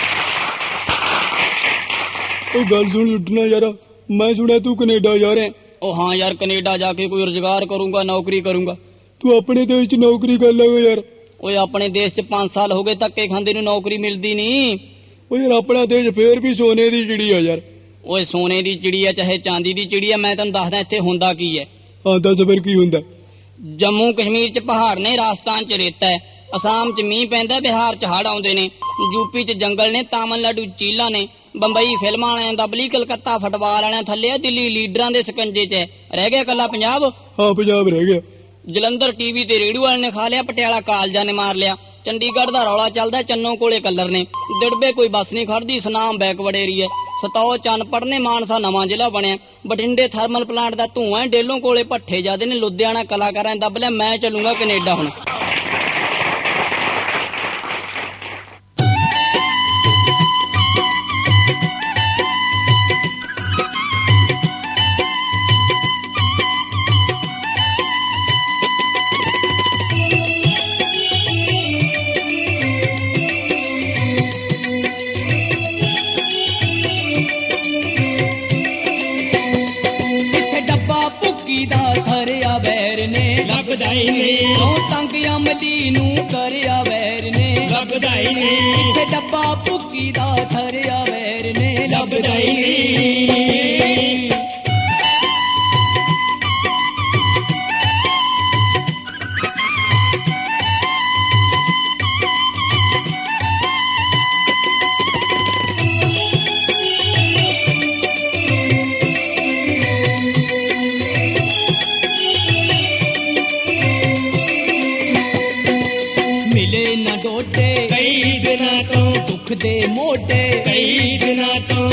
Speaker 4: ਉਹ ਗੱਲ ਸੁਣ ਲੁੱਟਣਾ ਯਾਰ, ਮੈਂ ਸੁਣਿਆ ਤੂੰ ਕੈਨੇਡਾ ਜਾ ਰਿਹਾ।
Speaker 3: ਉਹ ਹਾਂ ਯਾਰ, ਕੈਨੇਡਾ ਜਾ ਕੇ ਕੋਈ ਰੁਜ਼ਗਾਰ ਕਰੂੰਗਾ, ਨੌਕਰੀ ਕਰੂੰਗਾ।
Speaker 4: ਤੂੰ ਆਪਣੇ ਦੇਸ਼ 'ਚ ਨੌਕਰੀ ਕਰ ਲੈ ਯਾਰ।
Speaker 3: ਓਏ ਆਪਣੇ ਦੇਸ਼ 'ਚ 5 ਸਾਲ ਹੋ ਗਏ ਧੱਕੇ ਖਾਂਦੇ ਨੂੰ, ਨੌਕਰੀ ਮਿਲਦੀ ਨਹੀਂ।
Speaker 4: ਉਹ ਯਾਰ ਆਪਣਾ ਦੇਸ਼ ਫੇਰ ਵੀ ਸੋਨੇ ਦੀ ਚਿੜੀ ਆ ਯਾਰ।
Speaker 3: ਓਏ ਸੋਨੇ ਦੀ ਚਿੜੀ ਆ ਚਾਹੇ ਚਾਂਦੀ ਦੀ ਚਿੜੀ ਆ, ਮੈਂ ਤੈਨੂੰ ਦੱਸਦਾ ਇੱਥੇ ਹੁੰਦਾ ਕੀ ਹੈ।
Speaker 4: ਹਾਂ ਦੱਸ ਫਿਰ ਕੀ ਹੁੰਦਾ।
Speaker 3: ਜੰਮੂ ਕਸ਼ਮੀਰ 'ਚ ਪਹਾੜ ਨੇ, ਰਾਜਸਥਾਨ 'ਚ ਰੇਤਾ ਹੈ, ਅਸਾਮ 'ਚ ਮੀਂਹ ਪੈਂਦਾ, ਬਿਹਾਰ 'ਚ ਹੜ੍ਹ ਆਉਂਦੇ ਨੇ, ਯੂਪੀ 'ਚ ਜੰਗਲ ਨੇ, ਤਾਮਿਲਨਾਡੂ ਚੀਲਾਂ ਨੇ, ਬੰਬਈ ਫਿਲਮਾਂ ਵਾਲਿਆਂ ਦਾ ਬਲੀ, ਕਲਕੱਤਾ ਫੁੱਟਬਾਲ ਵਾਲਿਆਂ ਥੱਲੇ ਆ, ਦਿੱਲੀ ਲੀਡਰਾਂ ਦੇ ਸਕੰਜੇ 'ਚ ਹੈ। ਰਹਿ ਗਿਆ ਇਕੱਲਾ ਪੰਜਾਬ।
Speaker 4: ਹਾਂ ਪੰਜਾਬ ਰਹਿ ਗਿਆ।
Speaker 3: ਜਲੰਧਰ ਟੀਵੀ ਤੇ ਰੇਡੀਓ ਵਾਲੇ ਨੇ ਖਾ ਲਿਆ, ਪਟਿਆਲਾ ਕਾਲਜਾਂ ਨੇ ਮਾਰ ਲਿਆ, ਚੰਡੀਗੜ੍ਹ ਦਾ ਰੌਲਾ ਚੱਲਦਾ, ਚੰਨੋ ਕੋਲੇ ਕਲਰ ਨੇ, ਦਿੜਬੇ ਕੋਈ ਬੱਸ ਨਹੀਂ ਖੜਦੀ, ਸੁਨਾਮ ਬੈਕਵਰਡ ਏਰੀਆ, ਸਤੌ ਚੰਨਪੜ ਨੇ, ਮਾਨਸਾ ਨਵਾਂ ਜ਼ਿਲ੍ਹਾ ਬਣਿਆ, ਬਠਿੰਡੇ ਥਰਮਲ ਪਲਾਂਟ ਦਾ ਧੂੰਆਂ ਹੈ, ਡੇਲੋਂ ਕੋਲੇ ਭੱਠੇ ਜਾਂਦੇ ਨੇ, ਲੁਧਿਆਣਾ ਕਲਾਕਾਰਾਂ ਦੱਬ ਲਿਆ। ਮੈਂ ਚੱਲੂੰਗਾ ਕੈਨੇਡਾ ਹੁਣ। ਧਰਿਆ ਵੈਰ ਨੇ
Speaker 2: ਲੱਭਦਾ ਹੀ ਨਹੀਂ,
Speaker 3: ਉਹ ਤੰਗ ਅਮਲੀ ਨੂੰ ਕਰਿਆ ਵੈਰ ਨੇ
Speaker 2: ਲੱਭਦਾ ਹੀ ਨਹੀਂ,
Speaker 3: ਇੱਥੇ ਡੱਬਾ ਭੁੱਕੀ ਦਾ ਧਰਿਆ ਵੈਰ ਨੇ
Speaker 2: ਲੱਭਦਾ ਹੀ ਨਹੀਂ। ਕਈ ਦਿਨਾਂ ਤੋਂ
Speaker 3: ਦੁੱਖ ਦੇ ਮੋਢੇ,
Speaker 2: ਕਈ ਦਿਨਾਂ ਤੋਂ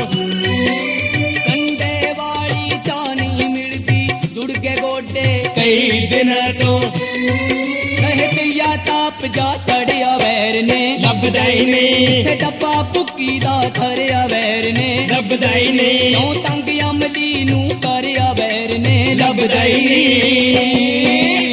Speaker 3: ਕੰਡੇ ਵਾਲੀ ਚਾਹ ਨਹੀਂ ਮਿਲਦੀ, ਜੁੜ ਕੇ ਗੋਡੇ,
Speaker 2: ਕਈ ਦਿਨਾਂ ਤੋਂ
Speaker 3: ਰਹਿਤਿਆ ਤਾਪ ਜਾ ਚੜਿਆ ਵੈਰ ਨੇ
Speaker 2: ਲੱਭਦਾ ਹੀ ਨਹੀਂ,
Speaker 3: ਤੇ ਡੱਬਾ ਭੁੱਕੀ ਦਾ ਧਰਿਆ ਵੈਰ ਨੇ
Speaker 2: ਲੱਭਦਾ ਹੀ ਨਹੀਂ,
Speaker 3: ਕਿਉਂ ਤੰਗ ਅਮਲੀ ਨੂੰ ਕਰਿਆ ਵੈਰ ਨੇ
Speaker 2: ਲੱਭਦਾ ਹੀ ਨਹੀਂ।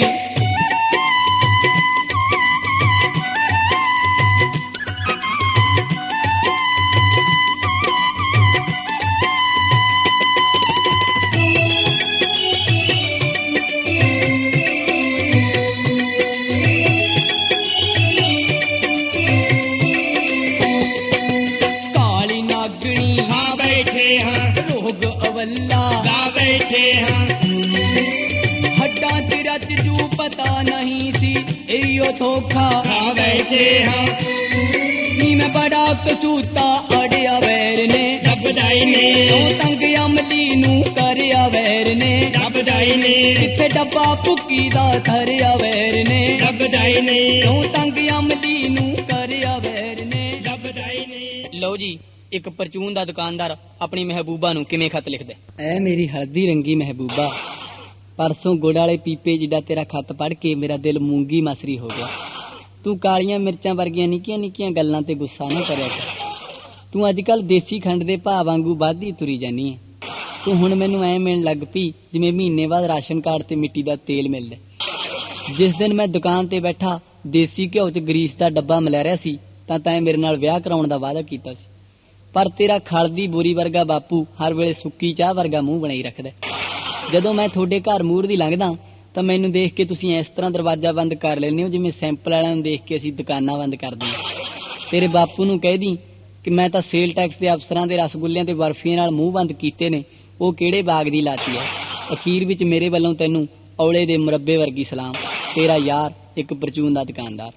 Speaker 3: ਰੋਗ ਅਵੱਲਾ
Speaker 2: ਲਾ ਬੈਠੇ ਹਾਂ,
Speaker 3: ਹੱਡਾਂ ਤੇ ਰਚ ਜੂ ਪਤਾ ਨਹੀਂ ਸੀ, ਇਹੋ ਧੋਖਾ
Speaker 2: ਖਾ ਬੈਠੇ ਹਾਂ,
Speaker 3: ਨੀ ਮੈਂ ਬੜਾ ਕਸੂਤਾ ਅੜਿਆ ਵੈਰ ਨੇ
Speaker 2: ਲੱਭਦਾ ਹੀ ਨਹੀਂ,
Speaker 3: ਉਹ ਤੰਗ ਅਮਲੀ ਨੂੰ ਕਰਿਆ ਵੈਰ ਨੇ
Speaker 2: ਲੱਭਦਾ ਹੀ ਨਹੀਂ,
Speaker 3: ਕਿੱਥੇ ਡੱਬਾ ਭੁੱਕੀ ਦਾ ਧਰਿਆ ਵੈਰ ਨੇ
Speaker 2: ਲੱਭਦਾ ਹੀ ਨਹੀਂ,
Speaker 3: ਉਹ ਤੰਗ ਅਮਲੀ ਨੂੰ ਕਰਿਆ ਵੈਰ ਨੇ
Speaker 2: ਲੱਭਦਾ ਹੀ ਨਹੀਂ।
Speaker 3: ਲਓ ਜੀ, ਇੱਕ ਪਰਚੂਨ ਦਾ ਦੁਕਾਨਦਾਰ ਆਪਣੀ ਮਹਿਬੂਬਾ ਨੂੰ ਕਿਵੇਂ ਖਤ ਲਿਖਦਾ। ਐ ਮੇਰੀ ਹਲਦੀ ਰੰਗੀ ਮਹਿਬੂਬਾ, ਪਰਸੋਂ ਗੁੜ ਵਾਲੇ ਪੀਪੇ ਜਿੱਡਾ ਤੇਰਾ ਖਤ ਪੜ੍ਹ ਕੇ ਮੇਰਾ ਦਿਲ ਮੂੰਗੀ ਮਸਰੀ ਹੋ ਗਿਆ। ਤੂੰ ਕਾਲੀਆਂ ਮਿਰਚਾਂ ਵਰਗੀਆਂ ਨਿੱਕੀਆਂ ਨਿੱਕੀਆਂ ਗੱਲਾਂ ਤੇ ਗੁੱਸਾ ਨਾ ਕਰਿਆ ਕਰ। ਤੂੰ ਅੱਜ ਕੱਲ ਦੇਸੀ ਖੰਡ ਦੇ ਭਾਅ ਵਾਂਗੂ ਵੱਧਦੀ ਤੁਰੀ ਜਾਨੀ ਹੈ। ਤੂੰ ਹੁਣ ਮੈਨੂੰ ਐ ਮਿਲਣ ਲੱਗ ਪਈ ਜਿਵੇਂ ਮਹੀਨੇ ਬਾਅਦ ਰਾਸ਼ਨ ਕਾਰਡ ਤੇ ਮਿੱਟੀ ਦਾ ਤੇਲ ਮਿਲਦਾ। ਜਿਸ ਦਿਨ ਮੈਂ ਦੁਕਾਨ ਤੇ ਬੈਠਾ ਦੇਸੀ ਘਿਓ 'ਚ ਗਰੀਸ ਦਾ ਡੱਬਾ ਮਿਲਾ ਰਿਹਾ ਸੀ ਤਾਂ ਤੈਂ ਮੇਰੇ ਨਾਲ ਵਿਆਹ ਕਰਾਉਣ ਦਾ ਵਾਅਦਾ ਕੀਤਾ ਸੀ, ਪਰ ਤੇਰਾ ਖਲ ਦੀ ਬੋਰੀ ਵਰਗਾ ਬਾਪੂ ਹਰ ਵੇਲੇ ਸੁੱਕੀ ਚਾਹ ਵਰਗਾ ਮੂੰਹ ਬਣਾਈ ਰੱਖਦਾ। ਜਦੋਂ ਮੈਂ ਤੁਹਾਡੇ ਘਰ ਮੂਹਰ ਦੀ ਲੰਘਦਾ ਤਾਂ ਮੈਨੂੰ ਦੇਖ ਕੇ ਤੁਸੀਂ ਇਸ ਤਰ੍ਹਾਂ ਦਰਵਾਜ਼ਾ ਬੰਦ ਕਰ ਲੈਂਦੇ ਹੋ ਜਿਵੇਂ ਸੈਂਪਲ ਵਾਲਿਆਂ ਨੂੰ ਦੇਖ ਕੇ ਅਸੀਂ ਦੁਕਾਨਾਂ ਬੰਦ ਕਰਦੇ ਹਾਂ। ਤੇਰੇ ਬਾਪੂ ਨੂੰ ਕਹਿ ਦੀ ਕਿ ਮੈਂ ਤਾਂ ਸੇਲ ਟੈਕਸ ਦੇ ਅਫਸਰਾਂ ਦੇ ਰਸਗੁੱਲਿਆਂ ਤੇ ਬਰਫੀਆਂ ਨਾਲ ਮੂੰਹ ਬੰਦ ਕੀਤੇ ਨੇ, ਉਹ ਕਿਹੜੇ ਬਾਗ ਦੀ ਲਾਚੀ ਹੈ। ਅਖੀਰ ਵਿੱਚ ਮੇਰੇ ਵੱਲੋਂ ਤੈਨੂੰ ਔਲੇ ਦੇ ਮੁਰੱਬੇ ਵਰਗੀ ਸਲਾਮ। ਤੇਰਾ ਯਾਰ, ਇੱਕ ਪਰਚੂਨ ਦਾ ਦੁਕਾਨਦਾਰ।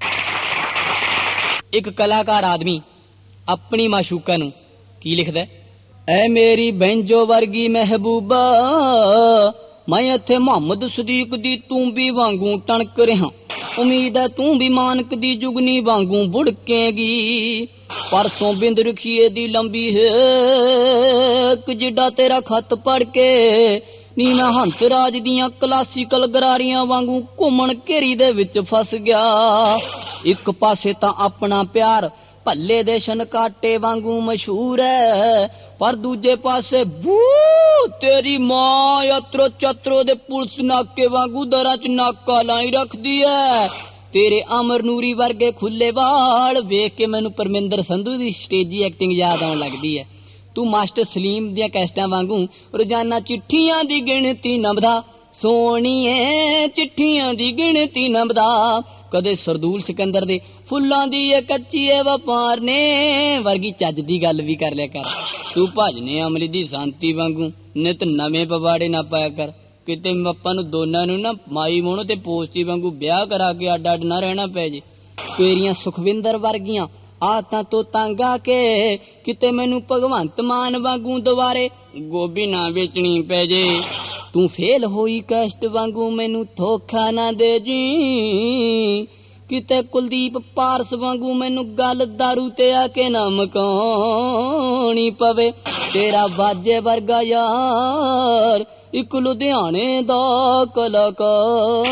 Speaker 3: ਇੱਕ ਕਲਾਕਾਰ ਆਦਮੀ ਆਪਣੀ ਮਾਸ਼ੂਕਾ ਨੂੰ ਕੀ ਲਿਖਦਾ। ਐ ਮੇਰੀ ਬੈਂਜੋ ਵਰਗੀ ਮਹਿਬੂਬਾ, ਮੈਂ ਇੱਥੇ ਮੁਹੰਮਦ ਸਦੀਕ ਦੀ ਤੂੰ ਵੀ ਵਾਂਗੂ ਟਣਕ ਰਿਹਾ। ਉਮੀਦ ਹੈ ਤੂੰ ਵੀ ਮਾਨਕ ਦੀ ਜੁਗਨੀ ਵਾਂਗੂ ਬੁੜਕੇਗੀ। ਪਰਸੋਂ ਬਿੰਦ ਰਖੀਏ ਦੀ ਲੰਬੀ ਹੈ ਜਿੱਡਾ ਤੇਰਾ ਖੱਤ ਪੜ ਕੇ ਨੀ ਮੈਂ ਹੰਸ ਰਾਜ ਦੀਆਂ ਕਲਾਸੀਕਲ ਗਰਾਰੀਆਂ ਵਾਂਗੂ ਘੁੰਮਣ ਘੇਰੀ ਦੇ ਵਿੱਚ ਫਸ ਗਿਆ। ਇੱਕ ਪਾਸੇ ਤਾਂ ਆਪਣਾ ਪਿਆਰ ਭੱਲੇ ਦੇ ਛਨਕਾਟੇ ਵਾਂਗੂ ਮਸ਼ਹੂਰ ਹੈ, ਪਰ ਦੂਜੇ ਪਾਸੇ ਬੂ ਤੇਰੀ ਮਾਂ ਯਾਤਰੋ ਚਤਰੋ ਦੇ ਪੁਲਿਸ ਨਾਕੇ ਵਾਂਗੂ ਦਰਾਂ ਚ ਨਾਕਾ ਲਾਈ ਰੱਖਦੀ ਹੈ। ਤੇਰੇ ਅਮਰ ਨੂਰੀ ਵਰਗੇ ਖੁੱਲੇ ਵਾਲ ਵੇਖ ਕੇ ਮੈਨੂੰ ਪਰਮਿੰਦਰ ਸੰਧੂ ਦੀ ਸਟੇਜੀ ਐਕਟਿੰਗ ਯਾਦ ਆਉਣ ਲੱਗਦੀ ਹੈ। ਤੂੰ ਮਾਸਟਰ ਸਲੀਮ ਦੀਆਂ ਕੈਸਟਾਂ ਵਾਂਗੂ ਰੋਜ਼ਾਨਾ ਚਿੱਠੀਆਂ ਦੀ ਗਿਣਤੀ ਨੰਬਦਾ, ਸੋਹਣੀਏ ਚਿੱਠੀਆਂ ਦੀ ਗਿਣਤੀ ਨੰਬਦਾ। ਕਦੇ ਸਰਦੂਲ ਸਿਕੰਦਰ ਦੇ ਫੁੱਲਾਂ ਦੀ ਇਹ ਕੱਚੀ ਏ ਵਪਾਰ ਨੇ ਵਰਗੀ ਚੱਜ ਦੀ ਗੱਲ ਵੀ ਕਰ ਲਿਆ ਕਰ। ਤੂੰ ਭਜਨੇ ਅਮਲੀ ਦੀ ਸ਼ਾਂਤੀ ਵਾਂਗੂ ਨਿਤ ਨਵੇਂ ਪਵਾੜੇ ਨਾ ਪਾਇਆ ਕਰ। ਕਿਤੇ ਆਪਾਂ ਨੂੰ ਦੋਨਾਂ ਨੂੰ ਨਾ ਮਾਈ ਮੋਹਣੋ ਤੇ ਪੋਸਤੀ ਵਾਂਗੂ ਵਿਆਹ ਕਰਾ ਕੇ ਅੱਡ ਅੱਡ ਨਾ ਰਹਿਣਾ ਪੈ ਜੇ। ਤੇਰੀਆਂ ਸੁਖਵਿੰਦਰ ਵਰਗੀਆਂ ਆਦਤਾਂ ਤੋਂ ਤੰਗ ਆ ਕੇ ਕਿਤੇ ਮੈਨੂੰ ਭਗਵੰਤ ਮਾਨ ਵਾਂਗੂ ਦੁਬਾਰੇ ਗੋਭੀ ਨਾ ਵੇਚਣੀ ਪੈ ਜੇ। ਤੂੰ ਫੇਲ ਹੋਈ ਕੈਸਟ ਵਾਂਗੂ ਮੈਨੂੰ ਧੋਖਾ ਨਾ ਦੇ ਜੀ। ਕਿਤੇ ਕੁਲਦੀਪ ਪਾਰਸ ਵਾਂਗੂ ਮੈਨੂੰ ਗੱਲ ਦਾਰੂ ਤੇ ਆ ਕੇ ਨਾ ਮਕਾਉਣੀ ਪਵੇ। ਤੇਰਾ ਬਾਜੇ ਵਰਗਾ ਯਾਰ ਇੱਕ ਲੁਧਿਆਣੇ ਦਾ ਕਲਾਕਾਰ।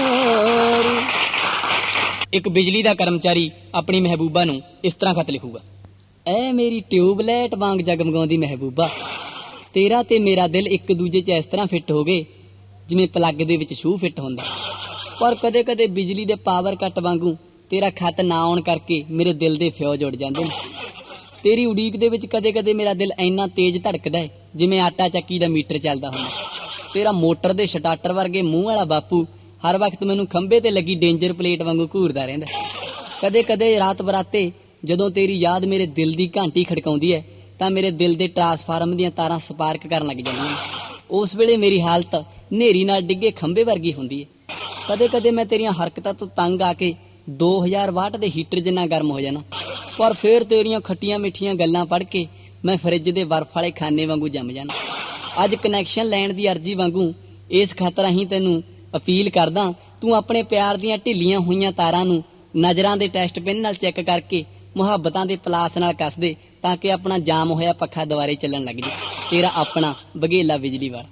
Speaker 3: ਇੱਕ ਬਿਜਲੀ ਦਾ ਕਰਮਚਾਰੀ ਆਪਣੀ ਮਹਿਬੂਬਾ ਨੂੰ ਇਸ ਤਰ੍ਹਾਂ ਖਤ ਲਿਖੂਗਾ। ਐ ਮੇਰੀ ਟਿਊਬਲਾਈਟ ਵਾਂਗ ਜਗਮਗਾਉਂਦੀ ਮਹਿਬੂਬਾ, ਤੇਰਾ ਤੇ ਮੇਰਾ ਦਿਲ ਇੱਕ ਦੂਜੇ 'ਚ ਇਸ ਤਰ੍ਹਾਂ ਫਿੱਟ ਹੋ ਗਏ ਜਿਵੇਂ ਪਲੱਗ ਦੇ ਵਿੱਚ ਸ਼ੂ ਫਿੱਟ ਹੁੰਦਾ। ਪਰ ਕਦੇ ਕਦੇ ਬਿਜਲੀ ਦੇ ਪਾਵਰ ਕੱਟ ਵਾਂਗੂ ਤੇਰਾ ਖਤ ਨਾ ਆਉਣ ਕਰਕੇ ਮੇਰੇ ਦਿਲ ਦੇ ਫਿਊਜ਼ ਉੱਡ ਜਾਂਦੇ ਨੇ। ਤੇਰੀ ਉਡੀਕ ਦੇ ਵਿੱਚ ਕਦੇ ਕਦੇ ਮੇਰਾ ਦਿਲ ਇੰਨਾ ਤੇਜ਼ ਧੜਕਦਾ ਹੈ ਜਿਵੇਂ ਆਟਾ ਚੱਕੀ ਦਾ ਮੀਟਰ ਚੱਲਦਾ ਹੁੰਦਾ। ਤੇਰਾ ਮੋਟਰ ਦੇ ਸਟਾਰਟਰ ਵਰਗੇ ਮੂੰਹ ਵਾਲਾ ਬਾਪੂ ਹਰ ਵਕਤ ਮੈਨੂੰ ਖੰਭੇ ਤੇ ਲੱਗੀ ਡੇਂਜਰ ਪਲੇਟ ਵਾਂਗੂ ਘੂਰਦਾ ਰਹਿੰਦਾ। ਕਦੇ ਕਦੇ ਰਾਤ ਬਰਾਤੇ ਜਦੋਂ ਤੇਰੀ ਯਾਦ ਮੇਰੇ ਦਿਲ ਦੀ ਘੰਟੀ ਖੜਕਾਉਂਦੀ ਹੈ ਤਾਂ ਮੇਰੇ ਦਿਲ ਦੇ ਟਰਾਂਸਫਾਰਮ ਦੀਆਂ ਤਾਰਾਂ ਸਪਾਰਕ ਕਰਨ ਲੱਗ ਜਾਂਦੀਆਂ। ਉਸ ਵੇਲੇ ਮੇਰੀ ਹਾਲਤ ਹਨੇਰੀ ਨਾਲ ਡਿੱਗੇ ਖੰਭੇ ਵਰਗੀ ਹੁੰਦੀ ਹੈ। ਕਦੇ ਕਦੇ ਮੈਂ ਤੇਰੀਆਂ ਹਰਕਤਾਂ ਤੋਂ ਤੰਗ ਆ ਕੇ 2000 ਵਾਟ ਦੇ ਹੀਟਰ ਜਿੰਨਾ ਗਰਮ ਹੋ ਜਾਣਾ। ਪਰ ਫਿਰ ਤੇਰੀਆਂ ਖੱਟੀਆਂ ਮਿੱਠੀਆਂ ਗੱਲਾਂ ਪੜ੍ਹ ਕੇ ਮੈਂ ਫਰਿੱਜ ਦੇ ਬਰਫ਼ ਵਾਲੇ ਖਾਨੇ ਵਾਂਗੂ ਜੰਮ ਜਾਣਾ। ਅੱਜ ਕਨੈਕਸ਼ਨ ਲੈਣ ਦੀ ਅਰਜ਼ੀ ਵਾਂਗੂ ਇਸ ਖਾਤਰ ਅਸੀਂ ਤੈਨੂੰ ਅਪੀਲ ਕਰਦਾ, ਤੂੰ ਆਪਣੇ ਪਿਆਰ ਦੀਆਂ ਢਿੱਲੀਆਂ ਹੋਈਆਂ ਤਾਰਾਂ ਨੂੰ ਨਜ਼ਰਾਂ ਦੇ ਟੈਸਟ ਪਿੰਨ ਨਾਲ ਚੈੱਕ ਕਰਕੇ ਮੁਹੱਬਤਾਂ ਦੇ ਪਲਾਸ ਨਾਲ ਕੱਸ ਦੇ ਤਾਂ ਕਿ ਆਪਣਾ ਜਾਮ ਹੋਇਆ ਪੱਖਾ ਦੁਬਾਰੇ ਚੱਲਣ ਲੱਗ ਜੇ। ਤੇਰਾ ਆਪਣਾ ਬਘੇਲਾ ਬਿਜਲੀ ਵਾਲਾ।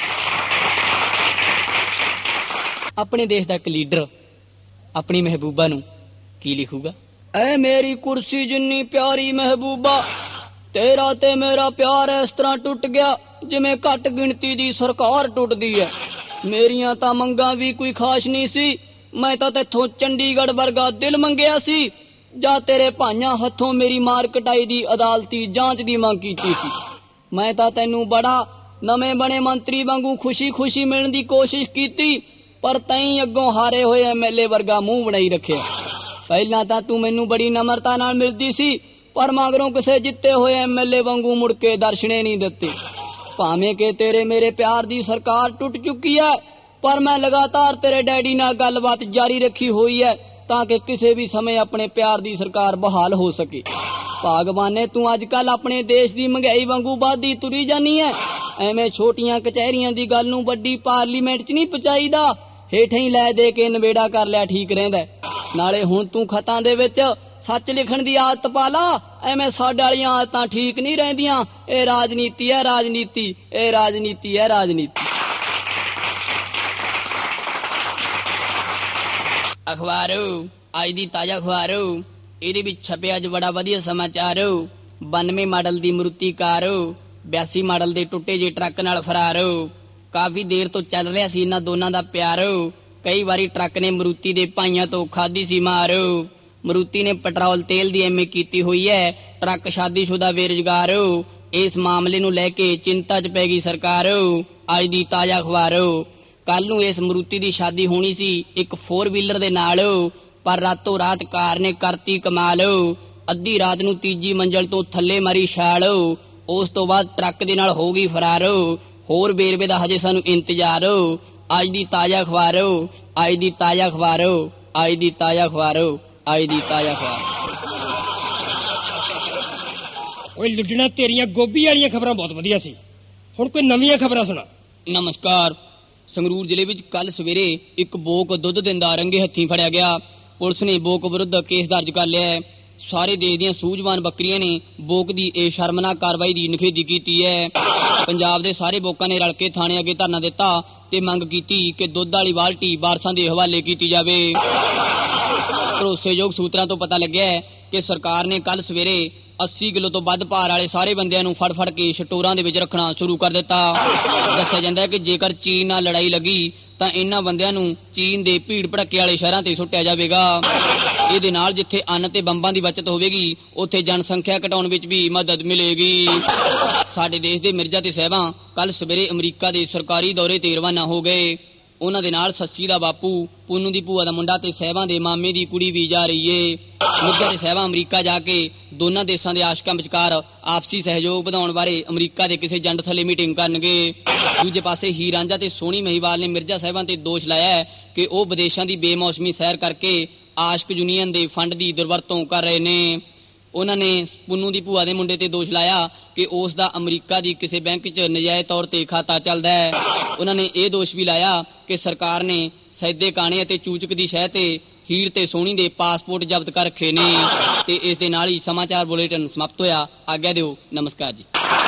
Speaker 3: ਆਪਣੇ ਦੇਸ਼ ਦਾ ਇੱਕ ਲੀਡਰ ਆਪਣੀ ਮਹਿਬੂਬਾ ਨੂੰ ਕੀ ਲਿਖੂਗਾ? ਐ ਮੇਰੀ ਕੁਰਸੀ ਜਿੰਨੀ ਪਿਆਰੀ ਮਹਿਬੂਬਾ, ਤੇਰਾ ਤੇ ਮੇਰਾ ਪਿਆਰ ਇਸ ਤਰ੍ਹਾਂ ਟੁੱਟ ਗਿਆ ਜਿਵੇਂ ਘੱਟ ਗਿਣਤੀ ਦੀ ਸਰਕਾਰ ਟੁੱਟਦੀ ਹੈ। ਮੇਰੀਆਂ ਤਾਂ ਮੰਗਾਂ ਵੀ ਕੋਈ ਖਾਸ ਨਹੀਂ ਸੀ, ਮੈਂ ਤਾਂ ਤੇਥੋਂ ਚੰਡੀਗੜ੍ਹ ਵਰਗਾ ਦਿਲ ਮੰਗਿਆ ਸੀ ਜਾਂ ਤੇਰੇ ਭਾਈਆਂ ਹੱਥੋਂ ਮੇਰੀ ਮਾਰ ਕਟਾਈ ਦੀ ਅਦਾਲਤੀ ਜਾਂਚ ਦੀ ਮੰਗ ਕੀਤੀ ਸੀ। ਮੈਂ ਤਾਂ ਤੈਨੂੰ ਬੜਾ ਨਵੇਂ ਬਣੇ ਮੰਤਰੀ ਵਾਂਗੂ ਖੁਸ਼ੀ ਮਿਲਣ ਦੀ ਕੋਸ਼ਿਸ਼ ਕੀਤੀ, ਪਰ ਤੈਂ ਅੱਗੋਂ ਹਾਰੇ ਹੋਏ ਐਮਐਲਏ ਵਰਗਾ ਮੂੰਹ ਬਣਾਈ ਰੱਖਿਆ। ਪਹਿਲਾਂ ਤਾਂ ਤੂੰ ਮੈਨੂੰ ਬੜੀ ਨਮਰਤਾ ਨਾਲ ਮਿਲਦੀ ਸੀ, ਪਰ ਮਗਰੋਂ ਕਿਸੇ ਜਿੱਤੇ ਹੋਏ ਐਮਐਲਏ ਵਾਂਗੂ ਮੁੜ ਕੇ ਦਰਸ਼ਨੇ ਨਹੀਂ ਦਿੱਤੇ। ਭਾਵੇਂ ਕਿ ਤੇਰੇ ਮੇਰੇ ਪਿਆਰ ਦੀ ਸਰਕਾਰ ਟੁੱਟ ਚੁੱਕੀ ਹੈ, ਪਰ ਮੈਂ ਲਗਾਤਾਰ ਤੇਰੇ ਡੈਡੀ ਨਾਲ ਗੱਲਬਾਤ ਜਾਰੀ ਰੱਖੀ ਹੋਈ ਹੈ ਤਾਂ ਕਿ ਕਿਸੇ ਵੀ ਸਮੇਂ ਆਪਣੇ ਪਿਆਰ ਦੀ ਸਰਕਾਰ ਬਹਾਲ ਹੋ ਸਕੇ। ਭਾਗਵਾਨੇ ਤੂੰ ਅੱਜ ਕੱਲ ਆਪਣੇ ਦੇਸ਼ ਦੀ ਮਹਿੰਗਾਈ ਵਾਂਗੂ ਵੱਧਦੀ ਤੁਰੀ ਜਾਨੀ ਹੈ। ਐਵੇਂ ਛੋਟੀਆਂ ਕਚਹਿਰੀਆਂ ਦੀ ਗੱਲ ਨੂੰ ਵੱਡੀ ਪਾਰਲੀਮੈਂਟ 'ਚ ਨਹੀਂ ਪਹੁੰਚਾਈਦਾ, ਹੇਠਾਂ ਹੀ ਲੈ ਦੇ ਕੇ ਨਵੇੜਾ ਕਰ ਲਿਆ ਠੀਕ ਰਹਿੰਦਾ। ਨਾਲੇ ਹੁਣ ਤੂੰ ਖਤਾਂ ਦੇ ਵਿੱਚ ਸੱਚ ਲਿਖਣ ਦੀ ਆਦਤ ਪਾ ਲਾ। ਐਵੇਂ ਸਾਡੇ ਵਾਲੀਆਂ ਆਦਤਾਂ ਠੀਕ ਨਹੀਂ ਰਹਿੰਦੀਆਂ। ਇਹ ਰਾਜਨੀਤੀ ਹੈ ਰਾਜਨੀਤੀ, ਇਹ ਰਾਜਨੀਤੀ ਹੈ ਰਾਜਨੀਤੀ।
Speaker 1: ਅਖਬਾਰੋ ਅੱਜ ਦੀ ਤਾਜ਼ਾ ਅਖਬਾਰੋ, ਇਹਦੇ ਵਿੱਚ ਛਪਿਆ ਅੱਜ ਬੜਾ ਵਧੀਆ ਸਮਾਚਾਰ। 92 ਮਾਡਲ ਦੀ ਮਰੂਤੀ ਕਾਰ 82 ਮਾਡਲ ਦੇ ਟੁੱਟੇ ਜੇ ਟਰੱਕ ਨਾਲ ਫਰਾਰ। ਕਾਫੀ ਦੇਰ ਤੋਂ ਚੱਲ ਰਿਹਾ ਸੀ ਇਹਨਾਂ ਦੋਨਾਂ ਦਾ ਪਿਆਰ। ਕਈ ਵਾਰੀ ਟਰੱਕ ਨੇ ਮਰੂਤੀ ਦੇ ਭਾਈਆਂ ਤੋਂ ਖਾਧੀ ਸੀ ਮਾਰ। ਮਰੂਤੀ ਨੇ ਪੈਟਰੋਲ ਤੇਲ ਦੀ ਐਮਏ ਕੀਤੀ ਹੋਈ ਹੈ, ਟਰੱਕ ਸ਼ਾਦੀशुदा ਬੇਰੁਜ਼ਗਾਰ। ਇਸ ਮਾਮਲੇ ਨੂੰ ਲੈ ਕੇ ਚਿੰਤਾ 'ਚ ਪੈ ਗਈ ਸਰਕਾਰ। ਅੱਜ ਦੀ ਤਾਜ਼ਾ ਅਖਬਾਰ। ਕੱਲ ਨੂੰ ਇਸ ਮਰੂਤੀ ਦੀ ਸ਼ਾਦੀ ਹੋਣੀ ਸੀ ਇੱਕ 4 ਵੀਲਰ ਦੇ ਨਾਲ, ਪਰ ਰਾਤੋਂ ਰਾਤ ਕਾਰ ਨੇ ਕਰਤੀ ਕਮਾਲ। ਅੱਧੀ ਰਾਤ ਨੂੰ ਤੀਜੀ ਮੰਜ਼ਲ ਤੋਂ ਥੱਲੇ ਮਾਰੀ ਛਾਲ। ਉਸ ਤੋਂ ਬਾਅਦ ਟਰੱਕ ਦੇ ਨਾਲ ਹੋ ਗਈ ਫਰਾਰ। ਹੋਰ ਵੇਰਵੇ ਦਾ ਹਜੇ ਸਾਨੂੰ ਇੰਤਜ਼ਾਰ। ਅੱਜ ਦੀ ਤਾਜ਼ਾ ਅਖਬਾਰ, ਅੱਜ ਦੀ ਤਾਜ਼ਾ ਅਖਬਾਰ, ਅੱਜ ਦੀ ਤਾਜ਼ਾ ਅਖਬਾਰ, ਅੱਜ ਦੀ ਤਾਜ਼ਾ ਅਖਬਾਰ।
Speaker 2: ਓਏ ਲੁੱਟਣਾ, ਤੇਰੀਆਂ ਗੋਭੀ ਵਾਲੀਆਂ ਖਬਰਾਂ ਬਹੁਤ ਵਧੀਆ ਸੀ, ਹੁਣ ਕੋਈ ਨਵੀਆਂ ਖਬਰਾਂ ਸੁਣਾ।
Speaker 1: ਨਮਸਕਾਰ, ਸੰਗਰੂਰ ਜ਼ਿਲ੍ਹੇ ਵਿੱਚ ਕੱਲ ਸਵੇਰੇ ਇੱਕ ਬੋਕ ਦੁੱਧ ਦਿੰਦਾ ਰੰਗੇ ਹੱਥੀਂ ਫੜਿਆ ਗਿਆ। ਪੁਲਿਸ ਨੇ ਬੋਕ ਵਿਰੁੱਧ ਕੇਸ ਦਰਜ ਕਰ ਲਿਆ ਹੈ। ਸਾਰੇ ਦੇਸ਼ ਦੀਆਂ ਸੂਝਵਾਨ ਬੱਕਰੀਆਂ ਨੇ ਬੋਕ ਦੀ ਇਹ ਸ਼ਰਮਨਾਕ ਕਾਰਵਾਈ ਦੀ ਨਿਖੇਧੀ ਕੀਤੀ ਹੈ। ਪੰਜਾਬ ਦੇ ਸਾਰੇ ਬੋਕਾਂ ਨੇ ਰਲ ਕੇ ਥਾਣੇ ਅੱਗੇ ਧਰਨਾ ਦਿੱਤਾ ਤੇ ਮੰਗ ਕੀਤੀ ਕਿ ਦੁੱਧ ਵਾਲੀ ਬਾਲਟੀ ਵਾਰਸਾਂ ਦੇ ਹਵਾਲੇ ਕੀਤੀ ਜਾਵੇ। ਭਰੋਸੇਯੋਗ ਸੂਤਰਾਂ ਤੋਂ ਪਤਾ ਲੱਗਿਆ ਹੈ ਕਿ ਸਰਕਾਰ ਨੇ ਕੱਲ ਸਵੇਰੇ 80 ਕਿਲੋ ਤੋਂ ਵੱਧ ਭਾਰ ਵਾਲੇ ਸਾਰੇ ਬੰਦਿਆਂ ਨੂੰ ਫੜ ਕੇ ਸਟੋਰਾਂ ਦੇ ਵਿੱਚ ਰੱਖਣਾ ਸ਼ੁਰੂ ਕਰ ਦਿੱਤਾ। ਦੱਸਿਆ ਜਾਂਦਾ ਹੈ ਕਿ ਜੇਕਰ ਚੀਨ ਨਾਲ ਲੜਾਈ ਲੱਗੀ ਤਾਂ ਇਹਨਾਂ ਬੰਦਿਆਂ ਨੂੰ ਚੀਨ ਦੇ ਭੀੜ ਭੜੱਕੇ ਵਾਲੇ ਸ਼ਹਿਰਾਂ ਤੇ ਸੁੱਟਿਆ ਜਾਵੇਗਾ। ਇਹਦੇ ਨਾਲ ਜਿੱਥੇ ਅੰਨ ਤੇ ਬੰਬਾਂ ਦੀ ਬਚਤ ਹੋਵੇਗੀ, ਉੱਥੇ ਜਨਸੰਖਿਆ ਘਟਾਉਣ ਵਿੱਚ ਵੀ ਮਦਦ ਮਿਲੇਗੀ। ਸਾਡੇ ਦੇਸ਼ ਦੇ ਮਿਰਜ਼ਾ ਤੇ ਸਾਹਿਬਾਂ ਕੱਲ ਸਵੇਰੇ ਅਮਰੀਕਾ ਦੇ ਸਰਕਾਰੀ ਦੌਰੇ ਤੇ ਰਵਾਨਾ ਹੋ ਗਏ। ਉਹਨਾਂ ਦੇ ਨਾਲ ਸੱਸੀ ਦਾ ਬਾਪੂ, ਪੁੰਨੂ ਦੀ ਭੂਆ ਦਾ ਮੁੰਡਾ ਤੇ ਸਾਹਿਬਾਂ ਦੇ ਮਾਮੇ ਦੀ ਕੁੜੀ ਵੀ ਜਾ ਰਹੀ ਏ। ਮਿਰਜ਼ਾ ਤੇ ਸਾਹਿਬਾਂ ਅਮਰੀਕਾ ਜਾ ਕੇ ਦੋਨਾਂ ਦੇਸ਼ਾਂ ਦੇ ਆਸ਼ਕਾਂ ਵਿਚਕਾਰ ਆਪਸੀ ਸਹਿਯੋਗ ਵਧਾਉਣ ਬਾਰੇ ਅਮਰੀਕਾ ਦੇ ਕਿਸੇ ਜੰਡ ਥੱਲੇ ਮੀਟਿੰਗ ਕਰਨਗੇ। ਦੂਜੇ ਪਾਸੇ ਹੀਰ ਰਾਂਝਾ ਤੇ ਸੋਹਣੀ ਮਹੀਵਾਲ ਨੇ ਮਿਰਜ਼ਾ ਸਾਹਿਬਾਂ ਤੇ ਦੋਸ਼ ਲਾਇਆ ਹੈ ਕਿ ਉਹ ਵਿਦੇਸ਼ਾਂ ਦੀ ਬੇਮੌਸਮੀ ਸੈਰ ਕਰਕੇ ਆਸ਼ਕ ਯੂਨੀਅਨ ਦੇ ਫੰਡ ਦੀ ਦੁਰਵਰਤੋਂ ਕਰ ਰਹੇ ਨੇ। ਉਹਨਾਂ ਨੇ ਪੁੰਨੂ ਦੀ ਭੂਆ ਦੇ ਮੁੰਡੇ ਤੇ ਦੋਸ਼ ਲਾਇਆ ਕਿ ਉਸ ਦਾ ਅਮਰੀਕਾ ਦੀ ਕਿਸੇ ਬੈਂਕ 'ਚ ਨਜਾਇਜ਼ ਤੌਰ ਤੇ ਖਾਤਾ ਚੱਲਦਾ ਹੈ। ਉਹਨਾਂ ਨੇ ਇਹ ਦੋਸ਼ ਵੀ ਲਾਇਆ ਕਿ ਸਰਕਾਰ ਨੇ ਸੈਦੇ ਕਾਣੇ ਅਤੇ ਚੂਚਕ ਦੀ ਸ਼ਹਿ ਤੇ ਹੀਰ ਤੇ ਸੋਹਣੀ ਦੇ ਪਾਸਪੋਰਟ ਜ਼ਬਤ ਕਰ ਰੱਖੇ ਨੇ। ਤੇ ਇਸ ਦੇ ਨਾਲ ਹੀ ਸਮਾਚਾਰ ਬੁਲੇਟਿਨ ਸਮਾਪਤ ਹੋਇਆ। ਆਗਿਆ ਦਿਓ, ਨਮਸਕਾਰ ਜੀ।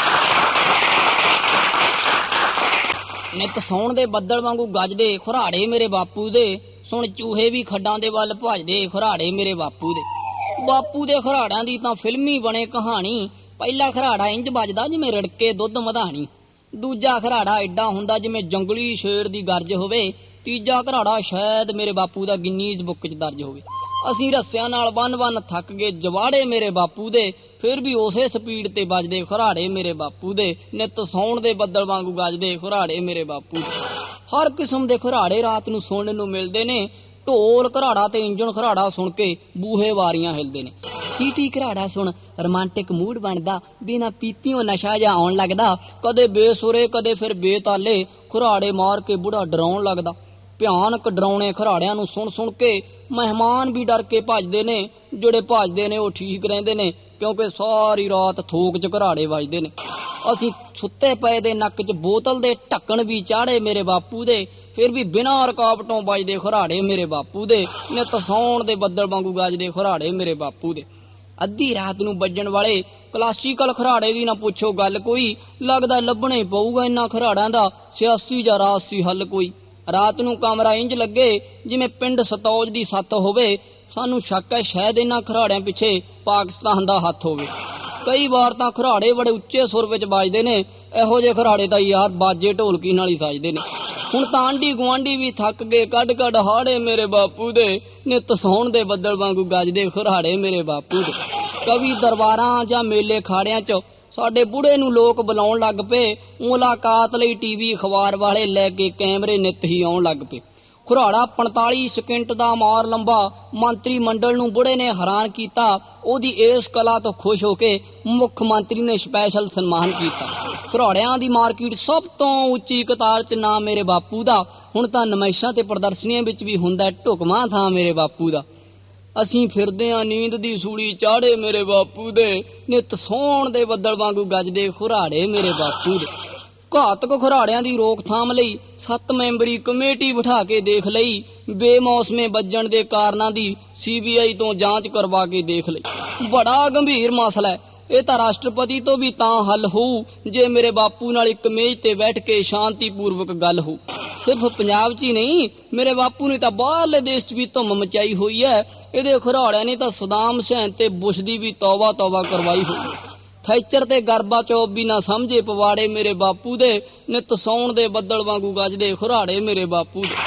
Speaker 1: ਨਿੱਤ ਸੌਣ ਦੇ ਬੱਦਲ ਵਾਂਗੂ ਗੱਜਦੇ ਖੁਰਾੜੇ ਮੇਰੇ ਬਾਪੂ ਦੇ, ਸੁਣ ਚੂਹੇ ਵੀ ਖੱਡਾਂ ਦੇ ਵੱਲ ਭੱਜਦੇ ਖੁਰਾੜੇ ਮੇਰੇ ਬਾਪੂ ਦੇ। ਬਾਪੂ ਦੇ ਖਰਾੜਿਆਂ ਦੀ ਤਾਂ ਫਿਲਮੀ ਬਣੇ ਕਹਾਣੀ। ਪਹਿਲਾ ਖਰਾੜਾ ਇੰਜ ਵੱਜਦਾ ਜਿਵੇਂ ਰੜਕੇ ਦੁੱਧ ਮਧਾਣੀ, ਦੂਜਾ ਖਰਾੜਾ ਐਡਾ ਹੁੰਦਾ ਜਿਵੇਂ ਜੰਗਲੀ ਸ਼ੇਰ ਦੀ ਗਰਜ ਹੋਵੇ, ਤੀਜਾ ਖਰਾੜਾ ਸ਼ਾਇਦ ਮੇਰੇ ਬਾਪੂ ਦਾ ਗਿਨੀਜ਼ ਬੁੱਕ 'ਚ ਦਰਜ ਹੋਵੇ। ਅਸੀਂ ਰੱਸਿਆਂ ਨਾਲ ਬੰਨ ਥੱਕ ਗਏ ਜਵਾੜੇ ਮੇਰੇ ਬਾਪੂ ਦੇ, ਫਿਰ ਵੀ ਉਸੇ ਸਪੀਡ ਤੇ ਵੱਜਦੇ ਖਰਾੜੇ ਮੇਰੇ ਬਾਪੂ ਦੇ। ਨਿੱਤ ਸੌਣ ਦੇ ਬੱਦਲ ਵਾਂਗੂ ਗੱਜਦੇ ਖਰਾੜੇ ਮੇਰੇ ਬਾਪੂ ਦੇ। ਹਰ ਕਿਸਮ ਦੇ ਖਰਾੜੇ ਰਾਤ ਨੂੰ ਸੁਣਨ ਨੂੰ ਮਿਲਦੇ ਨੇ। ਢੋਲ ਘਰਾੜਾ ਤੇ ਇੰਜਣ ਖਰਾੜਾ ਸੁਣ ਕੇ ਬੂਹੇ ਵਾਰੀਆਂ ਹਿਲਦੇ ਨੇ। ਸੀਟੀ ਘਰਾੜਾ ਸੁਣ ਰੋਮਾਂਟਿਕ ਮੂਡ ਬਣਦਾ, ਬਿਨਾਂ ਪੀਤੀਓਂ ਨਸ਼ਾ ਜਾ ਆਉਣ ਲੱਗਦਾ। ਕਦੇ ਬੇਸੁਰੇ ਕਦੇ ਫਿਰ ਬੇਤਾਲੇ ਖਰਾੜੇ ਮਾਰ ਕੇ ਬੁੜਾ ਡਰਾਉਣ ਲੱਗਦਾ। ਭਿਆਨਕ ਡਰਾਉਣੇ ਖਰਾੜਿਆਂ ਨੂੰ ਸੁਣ ਕੇ ਮਹਿਮਾਨ ਵੀ ਡਰ ਕੇ ਭੱਜਦੇ ਨੇ। ਜਿਹੜੇ ਭੱਜਦੇ ਨੇ ਉਹ ਠੀਕ ਰਹਿੰਦੇ ਨੇ, ਕਿਉਂਕਿ ਸਾਰੀ ਰਾਤ ਥੋਕ 'ਚ ਘਰਾੜੇ ਵੱਜਦੇ ਨੇ। ਅਸੀਂ ਸੁੱਤੇ ਪਏ ਦੇ ਨੱਕ 'ਚ ਬੋਤਲ ਦੇ ਢੱਕਣ ਵੀ ਚਾੜੇ ਮੇਰੇ ਬਾਪੂ ਦੇ, ਫਿਰ ਵੀ ਬਿਨਾਂ ਰੁਕਾਵਟੋਂ ਵੱਜਦੇ ਖਰਾੜੇ ਮੇਰੇ ਬਾਪੂ ਦੇ। ਨਿੱਤ ਸੌਣ ਦੇ ਬੱਦਲ ਵਾਂਗੂ ਗੱਜਦੇ ਖਰਾੜੇ ਮੇਰੇ ਬਾਪੂ ਦੇ। ਅੱਧੀ ਰਾਤ ਨੂੰ ਵੱਜਣ ਵਾਲੇ ਕਲਾਸੀਕਲ ਖਰਾੜੇ ਦੀ ਨਾ ਪੁੱਛੋ ਗੱਲ ਕੋਈ, ਲੱਗਦਾ ਲੱਭਣਾ ਹੀ ਪਊਗਾ ਇਹਨਾਂ ਖਰਾੜਿਆਂ ਦਾ ਸਿਆਸੀ ਜਾਂ ਰਾਜਸੀ ਹੱਲ ਕੋਈ। ਰਾਤ ਨੂੰ ਕਮਰਾ ਇੰਜ ਲੱਗੇ ਜਿਵੇਂ ਪਿੰਡ ਸਤੌਜ ਦੀ ਸੱਤ ਹੋਵੇ। ਸਾਨੂੰ ਸ਼ੱਕ ਹੈ ਸ਼ਾਇਦ ਇਹਨਾਂ ਖਰਾੜਿਆਂ ਪਿੱਛੇ ਪਾਕਿਸਤਾਨ ਦਾ ਹੱਥ ਹੋਵੇ। ਕਈ ਵਾਰ ਤਾਂ ਖਰਾੜੇ ਬੜੇ ਉੱਚੇ ਸੁਰ ਵਿੱਚ ਵੱਜਦੇ ਨੇ। ਇਹੋ ਜਿਹੇ ਖਰਾੜੇ ਤਾਂ ਯਾਰ ਬਾਜੇ ਢੋਲਕੀ ਨਾਲ ਹੀ ਸਜਦੇ ਨੇ। ਹੁਣ ਤਾਂ ਆਂਢੀ ਗੁਆਂਢੀ ਵੀ ਥੱਕ ਗਏ ਕੱਢ ਹਾੜੇ ਮੇਰੇ ਬਾਪੂ ਦੇ। ਨਿੱਤ ਸੌਣ ਦੇ ਬੱਦਲ ਵਾਂਗੂ ਗੱਜਦੇ ਖਰਾੜੇ ਮੇਰੇ ਬਾਪੂ ਦੇ। ਕਵੀ ਦਰਬਾਰਾਂ ਜਾਂ ਮੇਲੇ ਖਾੜਿਆਂ 'ਚ ਸਾਡੇ ਬੁੜੇ ਨੂੰ ਲੋਕ ਬੁਲਾਉਣ ਲੱਗ ਪਏ। ਮੁਲਾਕਾਤ ਲਈ ਟੀਵੀ ਅਖਬਾਰ ਵਾਲੇ ਲੈ ਕੇ ਕੈਮਰੇ ਨਿੱਤ ਹੀ ਆਉਣ ਲੱਗ ਪਏ। ਖੁਰਾੜਾ 45 ਸਕਿੰਟ ਦਾ ਮਾਰ ਲੰਬਾ ਮੰਤਰੀ ਮੰਡਲ ਨੂੰ ਬੁੜੇ ਨੇ ਹੈਰਾਨ ਕੀਤਾ। ਉਹਦੀ ਇਸ ਕਲਾ ਤੋਂ ਖੁਸ਼ ਹੋ ਕੇ ਮੁੱਖ ਮੰਤਰੀ ਨੇ ਸਪੈਸ਼ਲ ਸਨਮਾਨ ਕੀਤਾ। ਖੁਰਾੜਿਆਂ ਦੀ ਮਾਰਕੀਟ ਸਭ ਤੋਂ ਉੱਚੀ ਕਤਾਰ 'ਚ ਨਾਮ ਮੇਰੇ ਬਾਪੂ ਦਾ। ਹੁਣ ਤਾਂ ਨਮਾਇਸ਼ਾਂ ਤੇ ਪ੍ਰਦਰਸ਼ਨੀਆਂ ਵਿੱਚ ਵੀ ਹੁੰਦਾ ਢੁਕਵਾਂ ਥਾਂ ਮੇਰੇ ਬਾਪੂ ਦਾ। ਅਸੀਂ ਫਿਰਦੇ ਆਂ ਨੀਂਦ ਦੀ ਸੂਲੀ ਚਾੜੇ ਮੇਰੇ ਬਾਪੂ ਦੇ। ਨਿੱਤ ਸੌਣ ਦੇ ਬੱਦਲ ਵਾਂਗੂ ਗੱਜਦੇ ਖੁਰਾੜੇ ਮੇਰੇ ਬਾਪੂ ਦੇ। ਘਾਤਕ ਖੁਰਾੜਿਆਂ ਦੀ ਰੋਕਥਾਮ ਲਈ 7 ਮੈਂਬਰੀ ਕਮੇਟੀ ਬਿਠਾ ਕੇ ਦੇਖ ਲਈ। ਬੇਮੌਸਮੇ ਵੱਜਣ ਦੇ ਕਾਰਨਾਂ ਦੀ CBI ਤੋਂ ਜਾਂਚ ਕਰਵਾ ਕੇ ਦੇਖ ਲਈ। ਬੜਾ ਗੰਭੀਰ ਮਸਲਾ ਹੈ। ਇਹ ਤਾਂ ਰਾਸ਼ਟਰਪਤੀ ਤੋਂ ਵੀ ਤਾਂ ਹੱਲ ਹੋਊ ਜੇ ਮੇਰੇ ਬਾਪੂ ਨਾਲ ਇੱਕ ਮੇਜ਼ ਤੇ ਬੈਠ ਕੇ ਸ਼ਾਂਤੀਪੂਰਵਕ ਗੱਲ ਹੋ। ਸਿਰਫ ਪੰਜਾਬ 'ਚ ਹੀ ਨਹੀਂ, ਮੇਰੇ ਬਾਪੂ ਨੇ ਤਾਂ ਬਾਹਰਲੇ ਦੇਸ਼ 'ਚ ਵੀ ਧੁੰਮ ਮਚਾਈ ਹੋਈ ਹੈ। ਇਹਦੇ ਖੁਰਾੜਿਆਂ ਨੇ ਤਾਂ ਸਦਾਮ ਹੁਸੈਨ ਤੇ ਬੁਸ਼ ਦੀ ਵੀ ਤੌਬਾ ਕਰਵਾਈ ਹੋਈ। ਥੈਚਰ ਤੇ ਗਰਬਾਚੌਪ ਵੀ ਨਾ ਸਮਝੇ ਪਵਾੜੇ ਮੇਰੇ ਬਾਪੂ ਦੇ। ਨਿੱਤ ਸੌਣ ਦੇ ਬੱਦਲ ਵਾਂਗੂ ਗੱਜਦੇ ਖੁਰਾੜੇ ਮੇਰੇ ਬਾਪੂ ਦੇ।